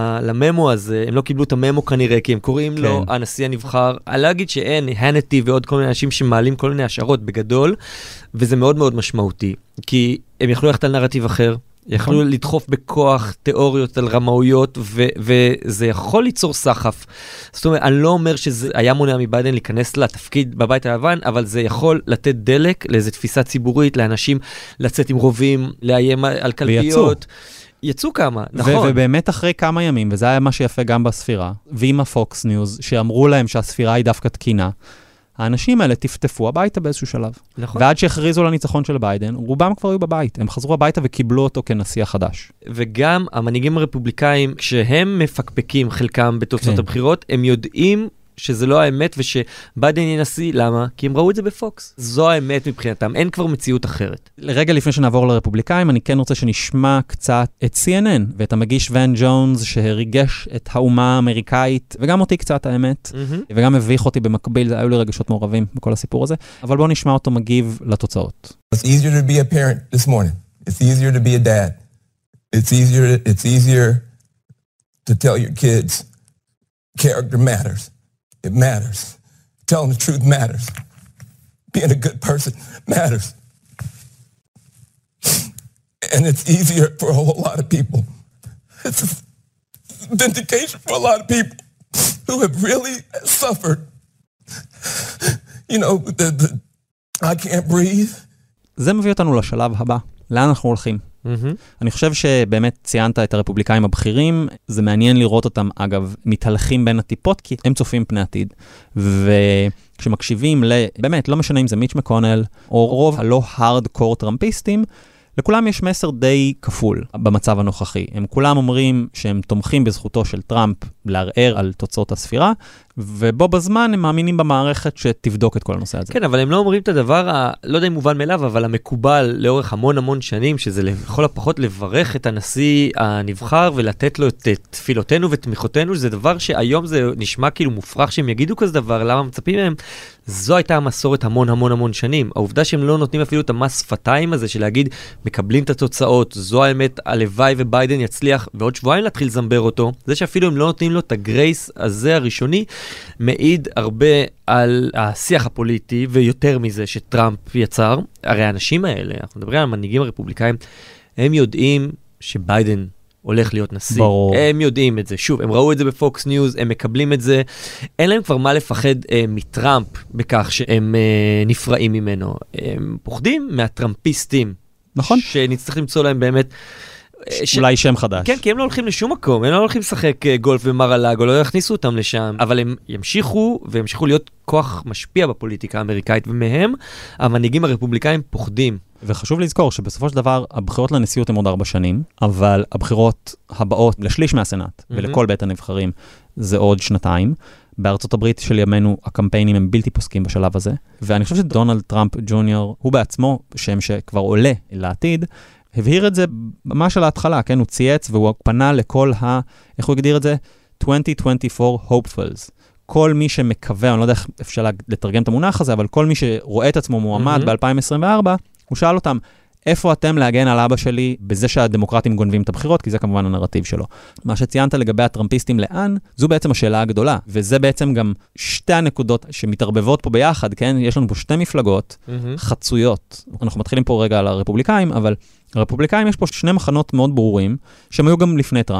לממו הזה, הם לא קיבלו את הממו כנראה, כי הם קוראים כן. לו הנשיא הנבחר. אני לא אגיד שאין, הנטי ועוד כל מיני אנשים שמעלים כל מיני השערות בגדול, וזה מאוד מאוד משמעותי, כי הם יכלו ללכת על נרטיב אחר, יכלו לדחוף בכוח תיאוריות על רמאויות, ו- וזה יכול ליצור סחף. זאת אומרת, אני לא אומר שזה היה מונע מביידן להיכנס לתפקיד בבית הלבן, אבל זה יכול לתת דלק לאיזו תפיסה ציבורית, לאנשים לצאת עם רובים, לאיים על קלפיות. יצאו כמה, נכון. ו- ובאמת אחרי כמה ימים, וזה היה מה שיפה גם בספירה, ועם הפוקס ניוז, שאמרו להם שהספירה היא דווקא תקינה, האנשים האלה טפטפו הביתה באיזשהו שלב. נכון. ועד שהכריזו לניצחון של ביידן, רובם כבר היו בבית. הם חזרו הביתה וקיבלו אותו כנשיא החדש. וגם המנהיגים הרפובליקאים, כשהם מפקפקים חלקם בתוצאות כן. הבחירות, הם יודעים שזה לא האמת ושביידן ינשיא. למה? כי הם ראו את זה בפוקס. זו האמת מבחינתם. אין כבר מציאות אחרת. רגע לפני שנעבור לרפובליקאים, אני כן רוצה שנשמע קצת את סי אן אן ואת המגיש ון ג'ונס שהריגש את האומה האמריקאית, וגם אותי קצת האמת, mm-hmm. וגם הביך אותי במקביל, היו לי רגשות מעורבים בכל הסיפור הזה, אבל בואו נשמע אותו מגיב לתוצאות. It's easier to be a parent this morning. It's easier to be a dad. It's easier, it's easier to tell your kids character matters. It matters. Telling the truth matters. Being a good person matters. And it's easier for a whole lot of people. It's a vindication for a lot of people who have really suffered. You know, the, the, I can't breathe. זה מביא אותנו לשלב הבא. לאן אנחנו הולכים? Mm-hmm. אני חושב שבאמת ציינת את הרפובליקאים הבכירים, זה מעניין לראות אותם, אגב, מתהלכים בין הטיפות, כי הם צופים פני עתיד. וכשמקשיבים, באמת, לא משנה אם זה מיץ' מקונל, או רוב הלא הארד-קור טראמפיסטים, לכולם יש מסר די כפול במצב הנוכחי. הם כולם אומרים שהם תומכים בזכותו של טראמפ לערער על תוצאות הספירה, ובו בזמן הם מאמינים במערכת שתבדוק את כל הנושא הזה. כן, אבל הם לא אומרים את הדבר, ה... לא יודע אם מובן מאליו, אבל המקובל לאורך המון המון שנים, שזה לכל הפחות לברך את הנשיא הנבחר ולתת לו את תפילותינו ותמיכותינו, שזה דבר שהיום זה נשמע כאילו מופרך שהם יגידו כזה דבר, למה מצפים מהם? זו הייתה המסורת המון המון המון שנים. העובדה שהם לא נותנים אפילו את המס שפתיים הזה של להגיד, מקבלים את התוצאות, זו האמת, הלוואי וביידן יצליח, ועוד שבועיים להתחיל לזמבר אותו. זה שאפילו הם לא נותנים לו את הגרייס הזה הראשוני, מעיד הרבה על השיח הפוליטי, ויותר מזה שטראמפ יצר. הרי האנשים האלה, אנחנו מדברים על מנהיגים הרפובליקאים, הם יודעים שביידן הולך להיות נשיא. ברור. הם יודעים את זה. שוב, הם ראו את זה בפוקס ניוז, הם מקבלים את זה. אין להם כבר מה לפחד אה, מטראמפ בכך שהם אה, נפרעים ממנו. הם פוחדים מהטראמפיסטים. נכון. שנצטרך למצוא להם באמת... ש... אולי שם חדש. כן, כי הם לא הולכים לשום מקום, הם לא הולכים לשחק גולף ומר-הלאג, או לא יכניסו אותם לשם, אבל הם ימשיכו, וימשיכו להיות כוח משפיע בפוליטיקה האמריקאית, ומהם המנהיגים הרפובליקאים פוחדים. וחשוב לזכור שבסופו של דבר, הבחירות לנשיאות הם עוד ארבע שנים, אבל הבחירות הבאות לשליש מהסנאט, mm-hmm. ולכל בית הנבחרים, זה עוד שנתיים. בארצות הברית של ימינו, הקמפיינים הם בלתי פוסקים בשלב הזה, ואני חושב שדונלד טראמפ ג'וניור, הוא בעצמו, שם שכבר עולה לעתיד, הבהיר את זה ממש על ההתחלה, כן? הוא צייץ והוא פנה לכל ה... איך הוא הגדיר את זה? עשרים עשרים וארבע hopefuls. כל מי שמקווה, אני לא יודע איך אפשר לתרגם את המונח הזה, אבל כל מי שרואה את עצמו מועמד mm-hmm. ב-אלפיים עשרים וארבע, הוא שאל אותם, איפה אתם להגן על אבא שלי בזה שהדמוקרטים גונבים את הבחירות, כי זה כמובן הנרטיב שלו. מה שציינת לגבי הטראמפיסטים לאן, זו בעצם השאלה הגדולה, וזה בעצם גם שתי הנקודות שמתערבבות פה ביחד, כן? יש לנו פה שתי מפלגות mm-hmm. חצויות. אנחנו מתחילים פה רגע על הרפובליקאים, אבל הרפובליקאים יש פה שני מחנות מאוד ברורים, שהם היו גם לפני טראמפ,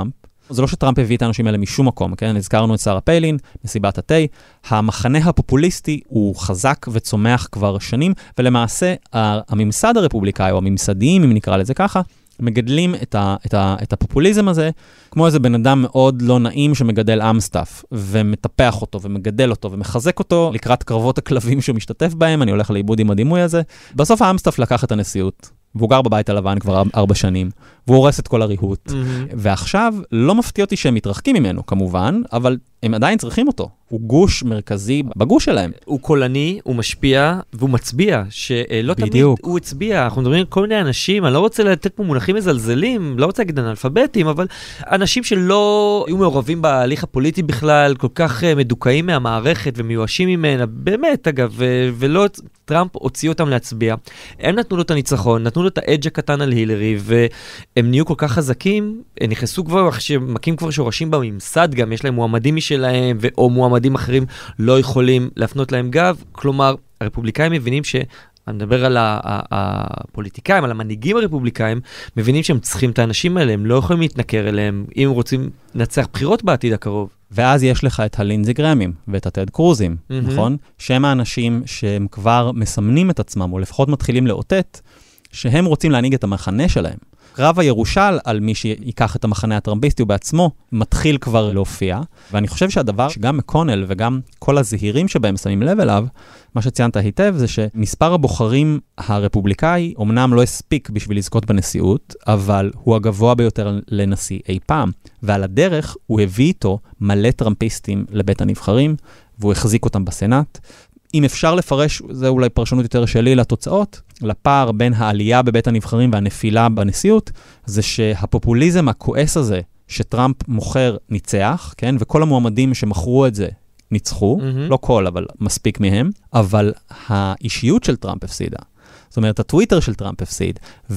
זה לא שטראמפ הביא את האנשים האלה משום מקום, כן? הזכרנו את שרה פיילין, מסיבת התה. המחנה הפופוליסטי הוא חזק וצומח כבר שנים, ולמעשה הממסד הרפובליקאי, או הממסדיים, אם נקרא לזה ככה, מגדלים את, ה, את, ה, את הפופוליזם הזה, כמו איזה בן אדם מאוד לא נעים שמגדל אמסטף, ומטפח אותו, ומגדל אותו, ומחזק אותו לקראת קרבות הכלבים שהוא משתתף בהם, אני הולך לאיבוד עם הדימוי הזה. בסוף האמסטף לקח את הנשיאות, והוא גר בבית הלבן כבר ארבע שנים, והוא הורס את כל הריהוט. Mm-hmm. ועכשיו, לא מפתיע אותי שהם מתרחקים ממנו, כמובן, אבל הם עדיין צריכים אותו. הוא גוש מרכזי בגוש שלהם. הוא קולני, הוא משפיע, והוא מצביע, שלא תמיד הוא הצביע. אנחנו מדברים על כל מיני אנשים, אני לא רוצה לתת פה מונחים מזלזלים, לא רוצה להגיד אנאלפביתים, אבל אנשים שלא היו מעורבים בהליך הפוליטי בכלל, כל כך מדוכאים מהמערכת ומיואשים ממנה, באמת, אגב, ולא טראמפ הוציא אותם להצביע. הם נתנו לו את הניצחון, נתנו לו את האדג' הקטן על הילרי, והם נהיו כל כך חזקים, נכנסו כבר, שמקים כבר שורשים בממסד גם, יש להם מועמדים משלהם, או מועמדים אחרים לא יכולים להפנות להם גב. כלומר, הרפובליקאים מבינים ש... אני מדבר על הפוליטיקאים, על המנהיגים הרפובליקאים, מבינים שהם צריכים את האנשים האלה, הם לא יכולים להתנכר אליהם, אם הם רוצים לנצח בחירות בעתיד הקרוב. ואז יש לך את הלינזי גרמים ואת הטד קרוזים, mm-hmm. נכון? שהם האנשים שהם כבר מסמנים את עצמם, או לפחות מתחילים לאותת, שהם רוצים להנהיג את המחנה שלהם. רב הירושל על מי שיקח את המחנה הטראמפיסטי ובעצמו מתחיל כבר להופיע, ואני חושב שהדבר שגם מקונל וגם כל הזהירים שבהם שמים לב אליו, מה שציינת היטב זה שמספר הבוחרים הרפובליקאי אומנם לא הספיק בשביל לזכות בנשיאות, אבל הוא הגבוה ביותר לנשיא אי פעם, ועל הדרך הוא הביא איתו מלא טראמפיסטים לבית הנבחרים, והוא החזיק אותם בסנאט. אם אפשר לפרש, זה אולי פרשנות יותר שלי לתוצאות, לפער בין העלייה בבית הנבחרים והנפילה בנשיאות, זה שהפופוליזם הכועס הזה שטראמפ מוכר ניצח, כן? וכל המועמדים שמכרו את זה ניצחו, mm-hmm. לא כל, אבל מספיק מהם, אבל האישיות של טראמפ הפסידה. זאת אומרת, הטוויטר של טראמפ הפסיד,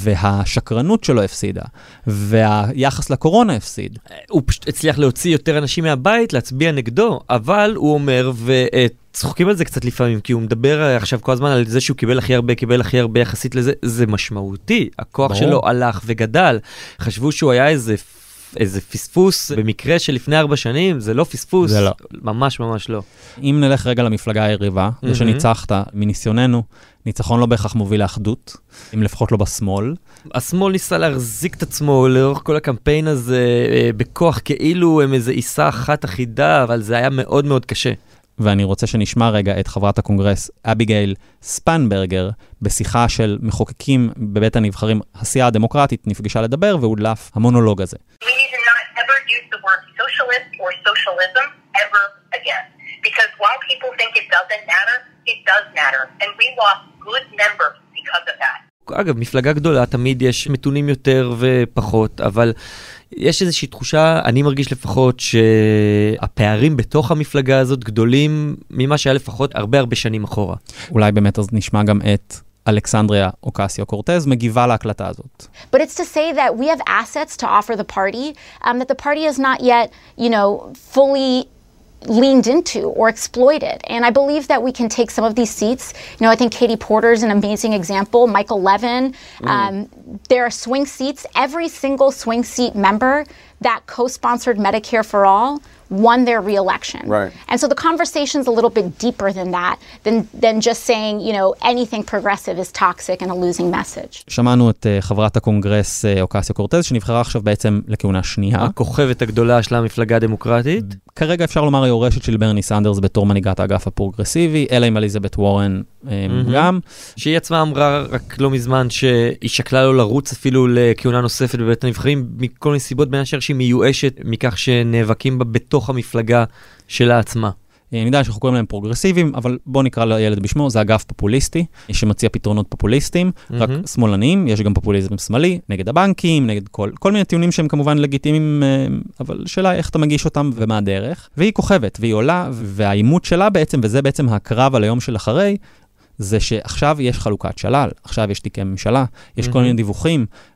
והשקרנות שלו הפסידה, והיחס לקורונה הפסיד. הוא פשוט הצליח להוציא יותר אנשים מהבית, להצביע נגדו, אבל הוא אומר, וצחוקים על זה קצת לפעמים, כי הוא מדבר עכשיו כל הזמן על זה שהוא קיבל הכי הרבה, קיבל הכי הרבה יחסית לזה, זה משמעותי. הכוח ברור. שלו הלך וגדל. חשבו שהוא היה איזה... איזה פספוס במקרה של לפני ארבע שנים, זה לא פספוס, זה לא. ממש ממש לא. אם נלך רגע למפלגה היריבה, mm-hmm. זה שניצחת מניסיוננו, ניצחון לא בהכרח מוביל לאחדות, אם לפחות לא בשמאל. השמאל ניסה להחזיק את עצמו לאורך כל הקמפיין הזה, בכוח כאילו הם איזו עיסה אחת אחידה, אבל זה היה מאוד מאוד קשה. ואני רוצה שנשמע רגע את חברת הקונגרס אביגיל ספנברגר, בשיחה של מחוקקים בבית הנבחרים, הסיעה הדמוקרטית נפגשה לדבר, והודלף המונולוג הזה. We need to not ever use the word socialist or socialism ever again. Because while people think it doesn't matter, it does matter. And we lost good members because of that. אגב, מפלגה גדולה, תמיד יש מתונים יותר ופחות, אבל יש איזושהי תחושה, אני מרגיש לפחות שהפערים בתוך המפלגה הזאת גדולים ממה שהיה לפחות הרבה הרבה שנים אחורה. אולי באמת אז נשמע גם את אלכסנדריה אוקסיו-קורטז מגיבה להקלטה הזאת. But it's to say that we have assets to offer the party um, that the party has not yet, you know, fully leaned into or exploited. And I believe that we can take some of these seats. You know, I think Katie Porter is an amazing example. Michael Levin. Mm. Um, there are swing seats. Every single swing seat member that co-sponsored Medicare for All won their re-election. Right. And so the conversation's a little bit deeper than that, than, than just saying, you know, anything progressive is toxic and a losing message. שמענו את uh, חברת הקונגרס uh, אוקסיו-קורטז, שנבחרה עכשיו בעצם לכהונה שנייה. הכוכבת הגדולה של המפלגה הדמוקרטית. כרגע אפשר לומר היורשת של ברני סנדרס בתור מנהיגת האגף הפרוגרסיבי, אלא עם אליזבת וורן um, mm-hmm. גם. שהיא עצמה אמרה רק לא מזמן שהיא שקלה לו לרוץ אפילו לכהונה נוספת בבית הנבחרים, מכל מיני סיבות בין אשר שהיא מיואשת מכך שנאבקים בה בתוך המפלגה שלה עצמה. אני יודע שאנחנו קוראים להם פרוגרסיביים, אבל בוא נקרא לילד בשמו, זה אגף פופוליסטי, שמציע פתרונות פופוליסטיים, mm-hmm. רק שמאלניים, יש גם פופוליזם שמאלי, נגד הבנקים, נגד כל, כל מיני טיעונים שהם כמובן לגיטימיים, אבל שאלה איך אתה מגיש אותם ומה הדרך. והיא כוכבת, והיא עולה, והאימות שלה בעצם, וזה בעצם הקרב על היום של אחרי, זה שעכשיו יש חלוקת שלל, עכשיו יש תיקי ממשלה, יש mm-hmm. כל מיני דיווחים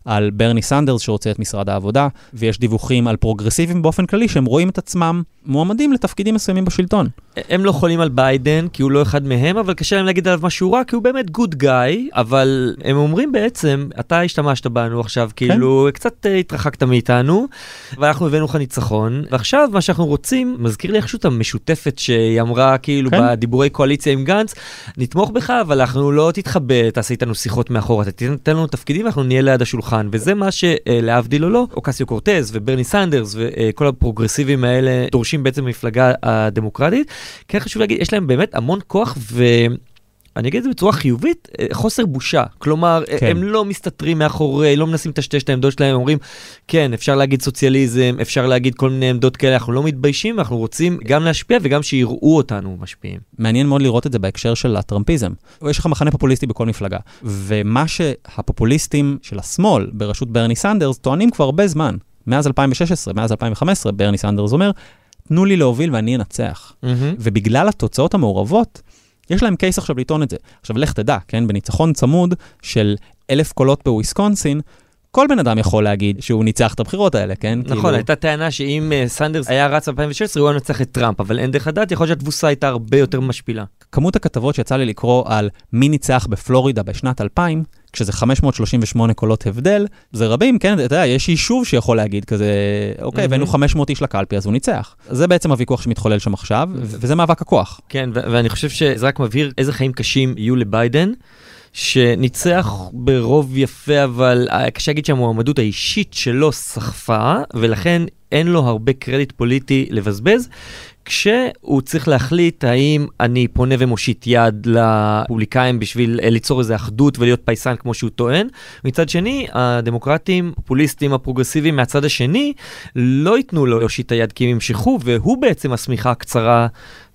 על ברני סנדרס שרוצה את משרד העבודה, ויש דיווחים על פרוגרסיבים באופן כללי, שהם רואים את עצמם מועמדים לתפקידים מסוימים בשלטון. הם לא חולים על ביידן, כי הוא לא אחד מהם, אבל קשה להם להגיד עליו משהו רע, כי הוא באמת גוד גאי, אבל הם אומרים בעצם, אתה השתמשת בנו עכשיו, כאילו, קצת התרחקת מאיתנו, ואנחנו הבאנו לך ניצחון, ועכשיו מה שאנחנו רוצים, מזכיר לי איכשהו את המשותפת שהיא אמרה, כאילו, בדיבורי קואליציה עם גנץ, נתמוך בך, אבל אנחנו לא תתחבא, תעשה איתנו שיחות מאחורה, תתן לנו תפקידים, ואנחנו נהיה ליד השולחן, וזה מה שלהבדיל או לא, אוקסיו קורטז וברני סנדרס וכל הפרוגרסיבים האלה דורשים בעצם מפלגה הדמוקרטית. כן חשוב להגיד, יש להם באמת המון כוח ו... אני אגיד את זה בצורה חיובית, חוסר בושה. כלומר, כן. הם לא מסתתרים מאחורי, לא מנסים לטשטש את העמדות שלהם, הם אומרים, כן, אפשר להגיד סוציאליזם, אפשר להגיד כל מיני עמדות כאלה, אנחנו לא מתביישים, אנחנו רוצים גם להשפיע וגם שיראו אותנו משפיעים. מעניין מאוד לראות את זה בהקשר של הטראמפיזם. יש לך מחנה פופוליסטי בכל מפלגה, ומה שהפופוליסטים של השמאל בראשות ברני סנדרס טוענים כבר הרבה זמן, מאז אלפיים ושש עשרה, מאז אלפיים וחמש עשרה, ברני סנדרס אומר, תנו לי להוביל ואני אנצח. Mm-hmm. ובגלל התוצאות המעורבות, יש להם קייס עכשיו לטעון את זה. עכשיו, לך תדע, כן? בניצחון צמוד של אלף קולות בוויסקונסין, כל בן אדם יכול להגיד שהוא ניצח את הבחירות האלה, כן? נכון, כאילו... הייתה טענה שאם uh, סנדרס היה רץ אלפיים ושש עשרה, הוא היה נצח את טראמפ, אבל אין דרך לדעת, יכול להיות שהתבוסה הייתה הרבה יותר משפילה. כמות הכתבות שיצא לי לקרוא על מי ניצח בפלורידה בשנת אלפיים, כשזה חמש מאות שלושים ושמונה קולות הבדל, זה רבים, כן? אתה יודע, יש יישוב שיכול להגיד כזה, אוקיי, הבאנו mm-hmm. חמש מאות איש לקלפי, אז הוא ניצח. זה בעצם הוויכוח שמתחולל שם עכשיו, וזה מאבק הכוח. כן, ו- ואני חושב שזה רק מבהיר איזה חיים קשים יהיו לביידן, שניצח ברוב יפה, אבל קשה להגיד שהמועמדות האישית שלו סחפה, ולכן אין לו הרבה קרדיט פוליטי לבזבז, כשהוא צריך להחליט האם אני פונה ומושיט יד לפובליקאים בשביל ליצור איזו אחדות ולהיות פייסן כמו שהוא טוען. מצד שני, הדמוקרטים, הפופוליסטים, הפרוגרסיביים מהצד השני, לא ייתנו לו להושיט היד כי הם ימשכו, והוא בעצם הסמיכה הקצרה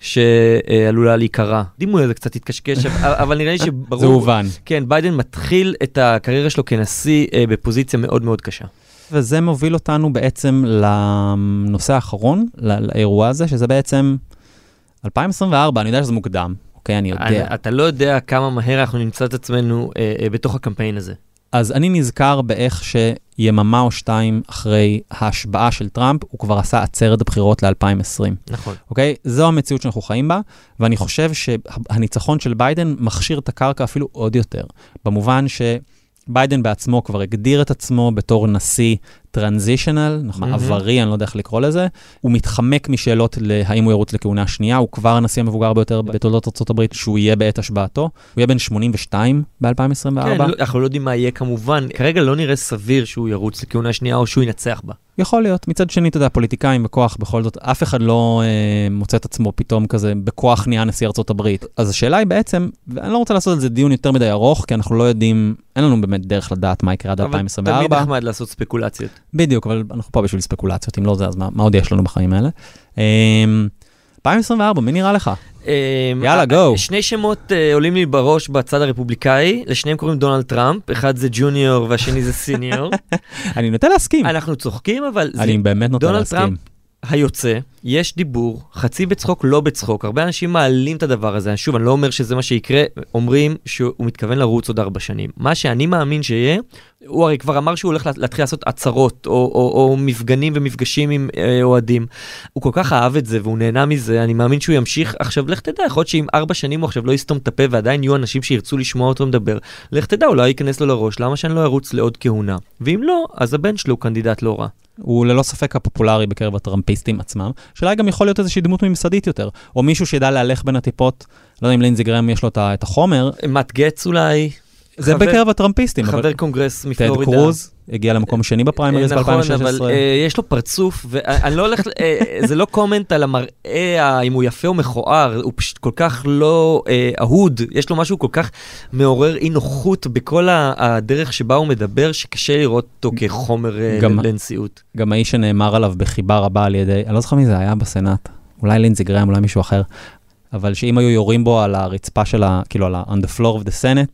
שעלולה להיקרא. דימו לזה קצת התקשקש, אבל נראה לי שברור... זה הובן. כן, ביידן מתחיל את הקריירה שלו כנשיא בפוזיציה מאוד מאוד קשה. וזה מוביל אותנו בעצם לנושא האחרון, לאירוע הזה, שזה בעצם אלפיים עשרים וארבע, אני יודע שזה מוקדם, אוקיי, אני יודע. אתה לא יודע כמה מהר אנחנו נמצא את עצמנו אה, אה, בתוך הקמפיין הזה. אז אני נזכר באיך שיממה או שתיים אחרי ההשבעה של טראמפ, הוא כבר עשה עצרת הבחירות ל-אלפיים ועשרים. נכון. אוקיי? זו המציאות שאנחנו חיים בה, ואני חושב שהניצחון של ביידן מכשיר את הקרקע אפילו עוד יותר, במובן ש... ביידן בעצמו כבר הגדיר את עצמו בתור נשיא טרנזישנל, מעברי, אני לא יודע איך לקרוא לזה. הוא מתחמק משאלות להאם הוא ירוץ לכהונה שנייה, הוא כבר הנשיא המבוגר ביותר בתולדות ארצות הברית, שהוא יהיה בעת השבעתו. הוא יהיה בן שמונים ושתיים ב-אלפיים עשרים וארבע. כן, אנחנו לא יודעים מה יהיה כמובן. כרגע לא נראה סביר שהוא ירוץ לכהונה שנייה או שהוא ינצח בה. יכול להיות. מצד שני, אתה יודע, פוליטיקאים בכוח, בכל זאת, אף אחד לא אה, מוצא את עצמו פתאום כזה בכוח נהיה נשיא ארצות הברית. אז השאלה היא בעצם, ואני לא רוצה לעשות על זה דיון יותר מדי ארוך, כי אנחנו לא יודעים, אין לנו באמת דרך לדעת מה יקרה עד אלפיים עשרים וארבע. אבל תמיד נחמד לעשות ספקולציות. בדיוק, אבל אנחנו פה בשביל ספקולציות, אם לא זה, אז מה, מה עוד יש לנו בחיים האלה? אלפיים עשרים וארבע, מי נראה לך? יאללה, גו. שני שמות עולים לי בראש בצד הרפובליקאי, לשניהם קוראים דונלד טראמפ, אחד זה ג'וניור והשני זה סיניור. אני נוטה להסכים. אנחנו צוחקים, אבל אני באמת נוטה להסכים. דונלד טראמפ היוצא, יש דיבור, חצי בצחוק, לא בצחוק. הרבה אנשים מעלים את הדבר הזה. שוב, אני לא אומר שזה מה שיקרה, אומרים שהוא מתכוון לרוץ עוד ארבע שנים. מה שאני מאמין שיהיה, הוא הרי כבר אמר שהוא הולך להתחיל לעשות עצרות, או, או, או מפגנים ומפגשים עם אה, אוהדים. הוא כל כך אהב את זה, והוא נהנה מזה, אני מאמין שהוא ימשיך. עכשיו, לך תדע, יכול להיות שאם ארבע שנים הוא עכשיו לא יסתום את הפה, ועדיין יהיו אנשים שירצו לשמוע אותו מדבר. לך תדע, אולי ייכנס לו לראש, למה שאני לא ארוץ לעוד כהונה? ואם לא, אז הבן שלו הוא קנדידט לא רע. הוא ללא ספק הפופולרי בקרב הטראמפיסטים עצמם, שאולי גם יכול להיות איזושהי דמות ממסדית יותר, או מישהו שידע להלך בין הטיפות, לא יודע אם לינזי גרהם יש לו את החומר. מאט גץ אולי. זה חבר, בקרב הטראמפיסטים. חבר אבל... קונגרס מפלורידה. טד קרוז הגיע למקום שני בפריימריז ב-אלפיים ושש עשרה. נכון, אבל uh, יש לו פרצוף, ואני לא הולך, uh, זה לא קומנט על המראה, אם הוא יפה או מכוער, הוא פשוט כל כך לא uh, אהוד, יש לו משהו כל כך מעורר אי נוחות בכל הדרך שבה הוא מדבר, שקשה לראות אותו כחומר uh, גם, לנשיאות. גם האיש שנאמר עליו בחיבה רבה על ידי, אני לא זוכר מי זה היה בסנאט, אולי לינזי גרהם, אולי מישהו אחר, אבל שאם היו יורים בו על הרצפה שלה, כאילו על ה- on the floor of the Senate,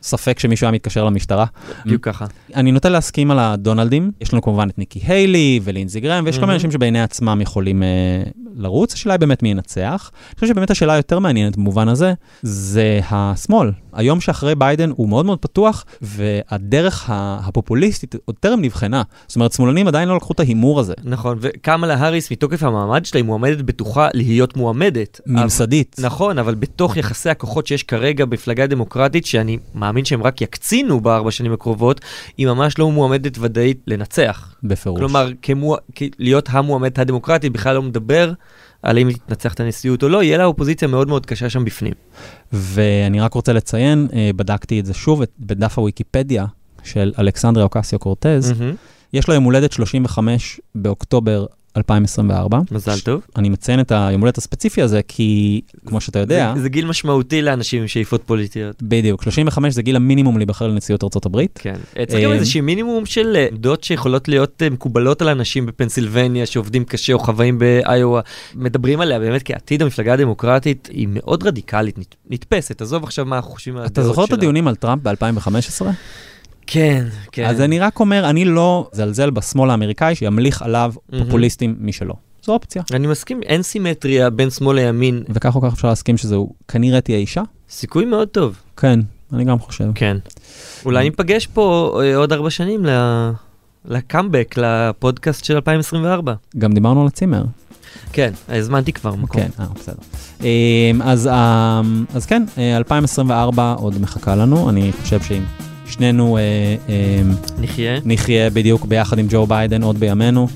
ספק שמישהו היה מתקשר למשטרה. בדיוק ככה. אני נוטה להסכים על הדונלדים, יש לנו כמובן את ניקי היילי ולינזי גרהם, ויש כל מיני אנשים שבעיני עצמם יכולים לרוץ, השאלה היא באמת מי ינצח. אני חושב שבאמת השאלה היותר מעניינת במובן הזה, זה השמאל. היום שאחרי ביידן הוא מאוד מאוד פתוח, והדרך הפופוליסטית עוד טרם נבחנה. זאת אומרת, שמאלנים עדיין לא לקחו את ההימור הזה. נכון, וקמאלה האריס מתוקף המעמד שלה היא מועמדת בטוחה להיות מועמדת. ממסדית. נכון, אבל בתוך יחסי הכוחות שיש כרגע במפלגה דמוקרטית, שאני מאמין שהם רק יקצינו בארבע שנים הקרובות, היא ממש לא מועמדת ודאית לנצח. בפירוש. כלומר, כמו, להיות המועמדת הדמוקרטית בכלל לא מדבר על אם היא תנצח את הנשיאות או לא, יהיה לה אופוזיציה מאוד מאוד קשה שם בפנים. ואני רק רוצה לציין, בדקתי את זה שוב, בדף הוויקיפדיה של אלכסנדריה אוקסיו קורטז, יש לו יום הולדת שלושים וחמש באוקטובר אלפיים עשרים וארבע. מזל טוב. אני מציין את היום הולדת הספציפי הזה, כי כמו שאתה יודע... זה, זה גיל משמעותי לאנשים עם שאיפות פוליטיות. בדיוק, שלושים וחמש זה גיל המינימום להיבחר לנשיאות ארצות הברית. כן. צריך גם איזושהי מינימום של עמדות שיכולות להיות מקובלות על אנשים בפנסילבניה, שעובדים קשה או חוואים באיואה. מדברים עליה באמת כעתיד המפלגה הדמוקרטית, היא מאוד רדיקלית, נתפסת. עזוב עכשיו מה אנחנו חושבים על הדעות שלה. אתה זוכר את הדיונים על טראמפ ב-אלפיים וחמש עשרה? כן, כן. אז אני רק אומר, אני לא זלזל בשמאל האמריקאי שימליך עליו פופוליסטים משלו. זו אופציה. אני מסכים, אין סימטריה בין שמאל לימין. וכך או כך אפשר להסכים שזהו כנראה תהיה אישה? סיכוי מאוד טוב. כן, אני גם חושב. כן. אולי ניפגש פה עוד ארבע שנים לקאמבק, לפודקאסט של אלפיים עשרים וארבע. גם דיברנו על הצימר. כן, הזמנתי כבר מקום. כן, אה, בסדר. אז, אז כן, אלפיים עשרים וארבע עוד מחכה לנו. אני חושב שאם שנינו נחיה. נחיה בדיוק ביחד עם ג'ו ביידן עוד בימינו.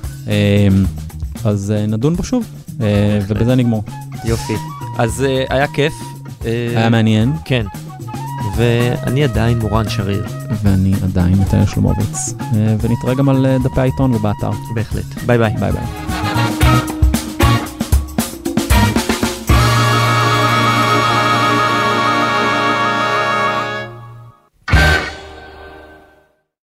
אז נדון בו שוב, ובזה נגמור. יופי. אז היה כיף. היה מעניין. כן. ואני עדיין מורן שריר. ואני עדיין נתנאל שלומוביץ. ונתראה גם על דפי העיתון ובאתר. בהחלט. ביי ביי. ביי ביי.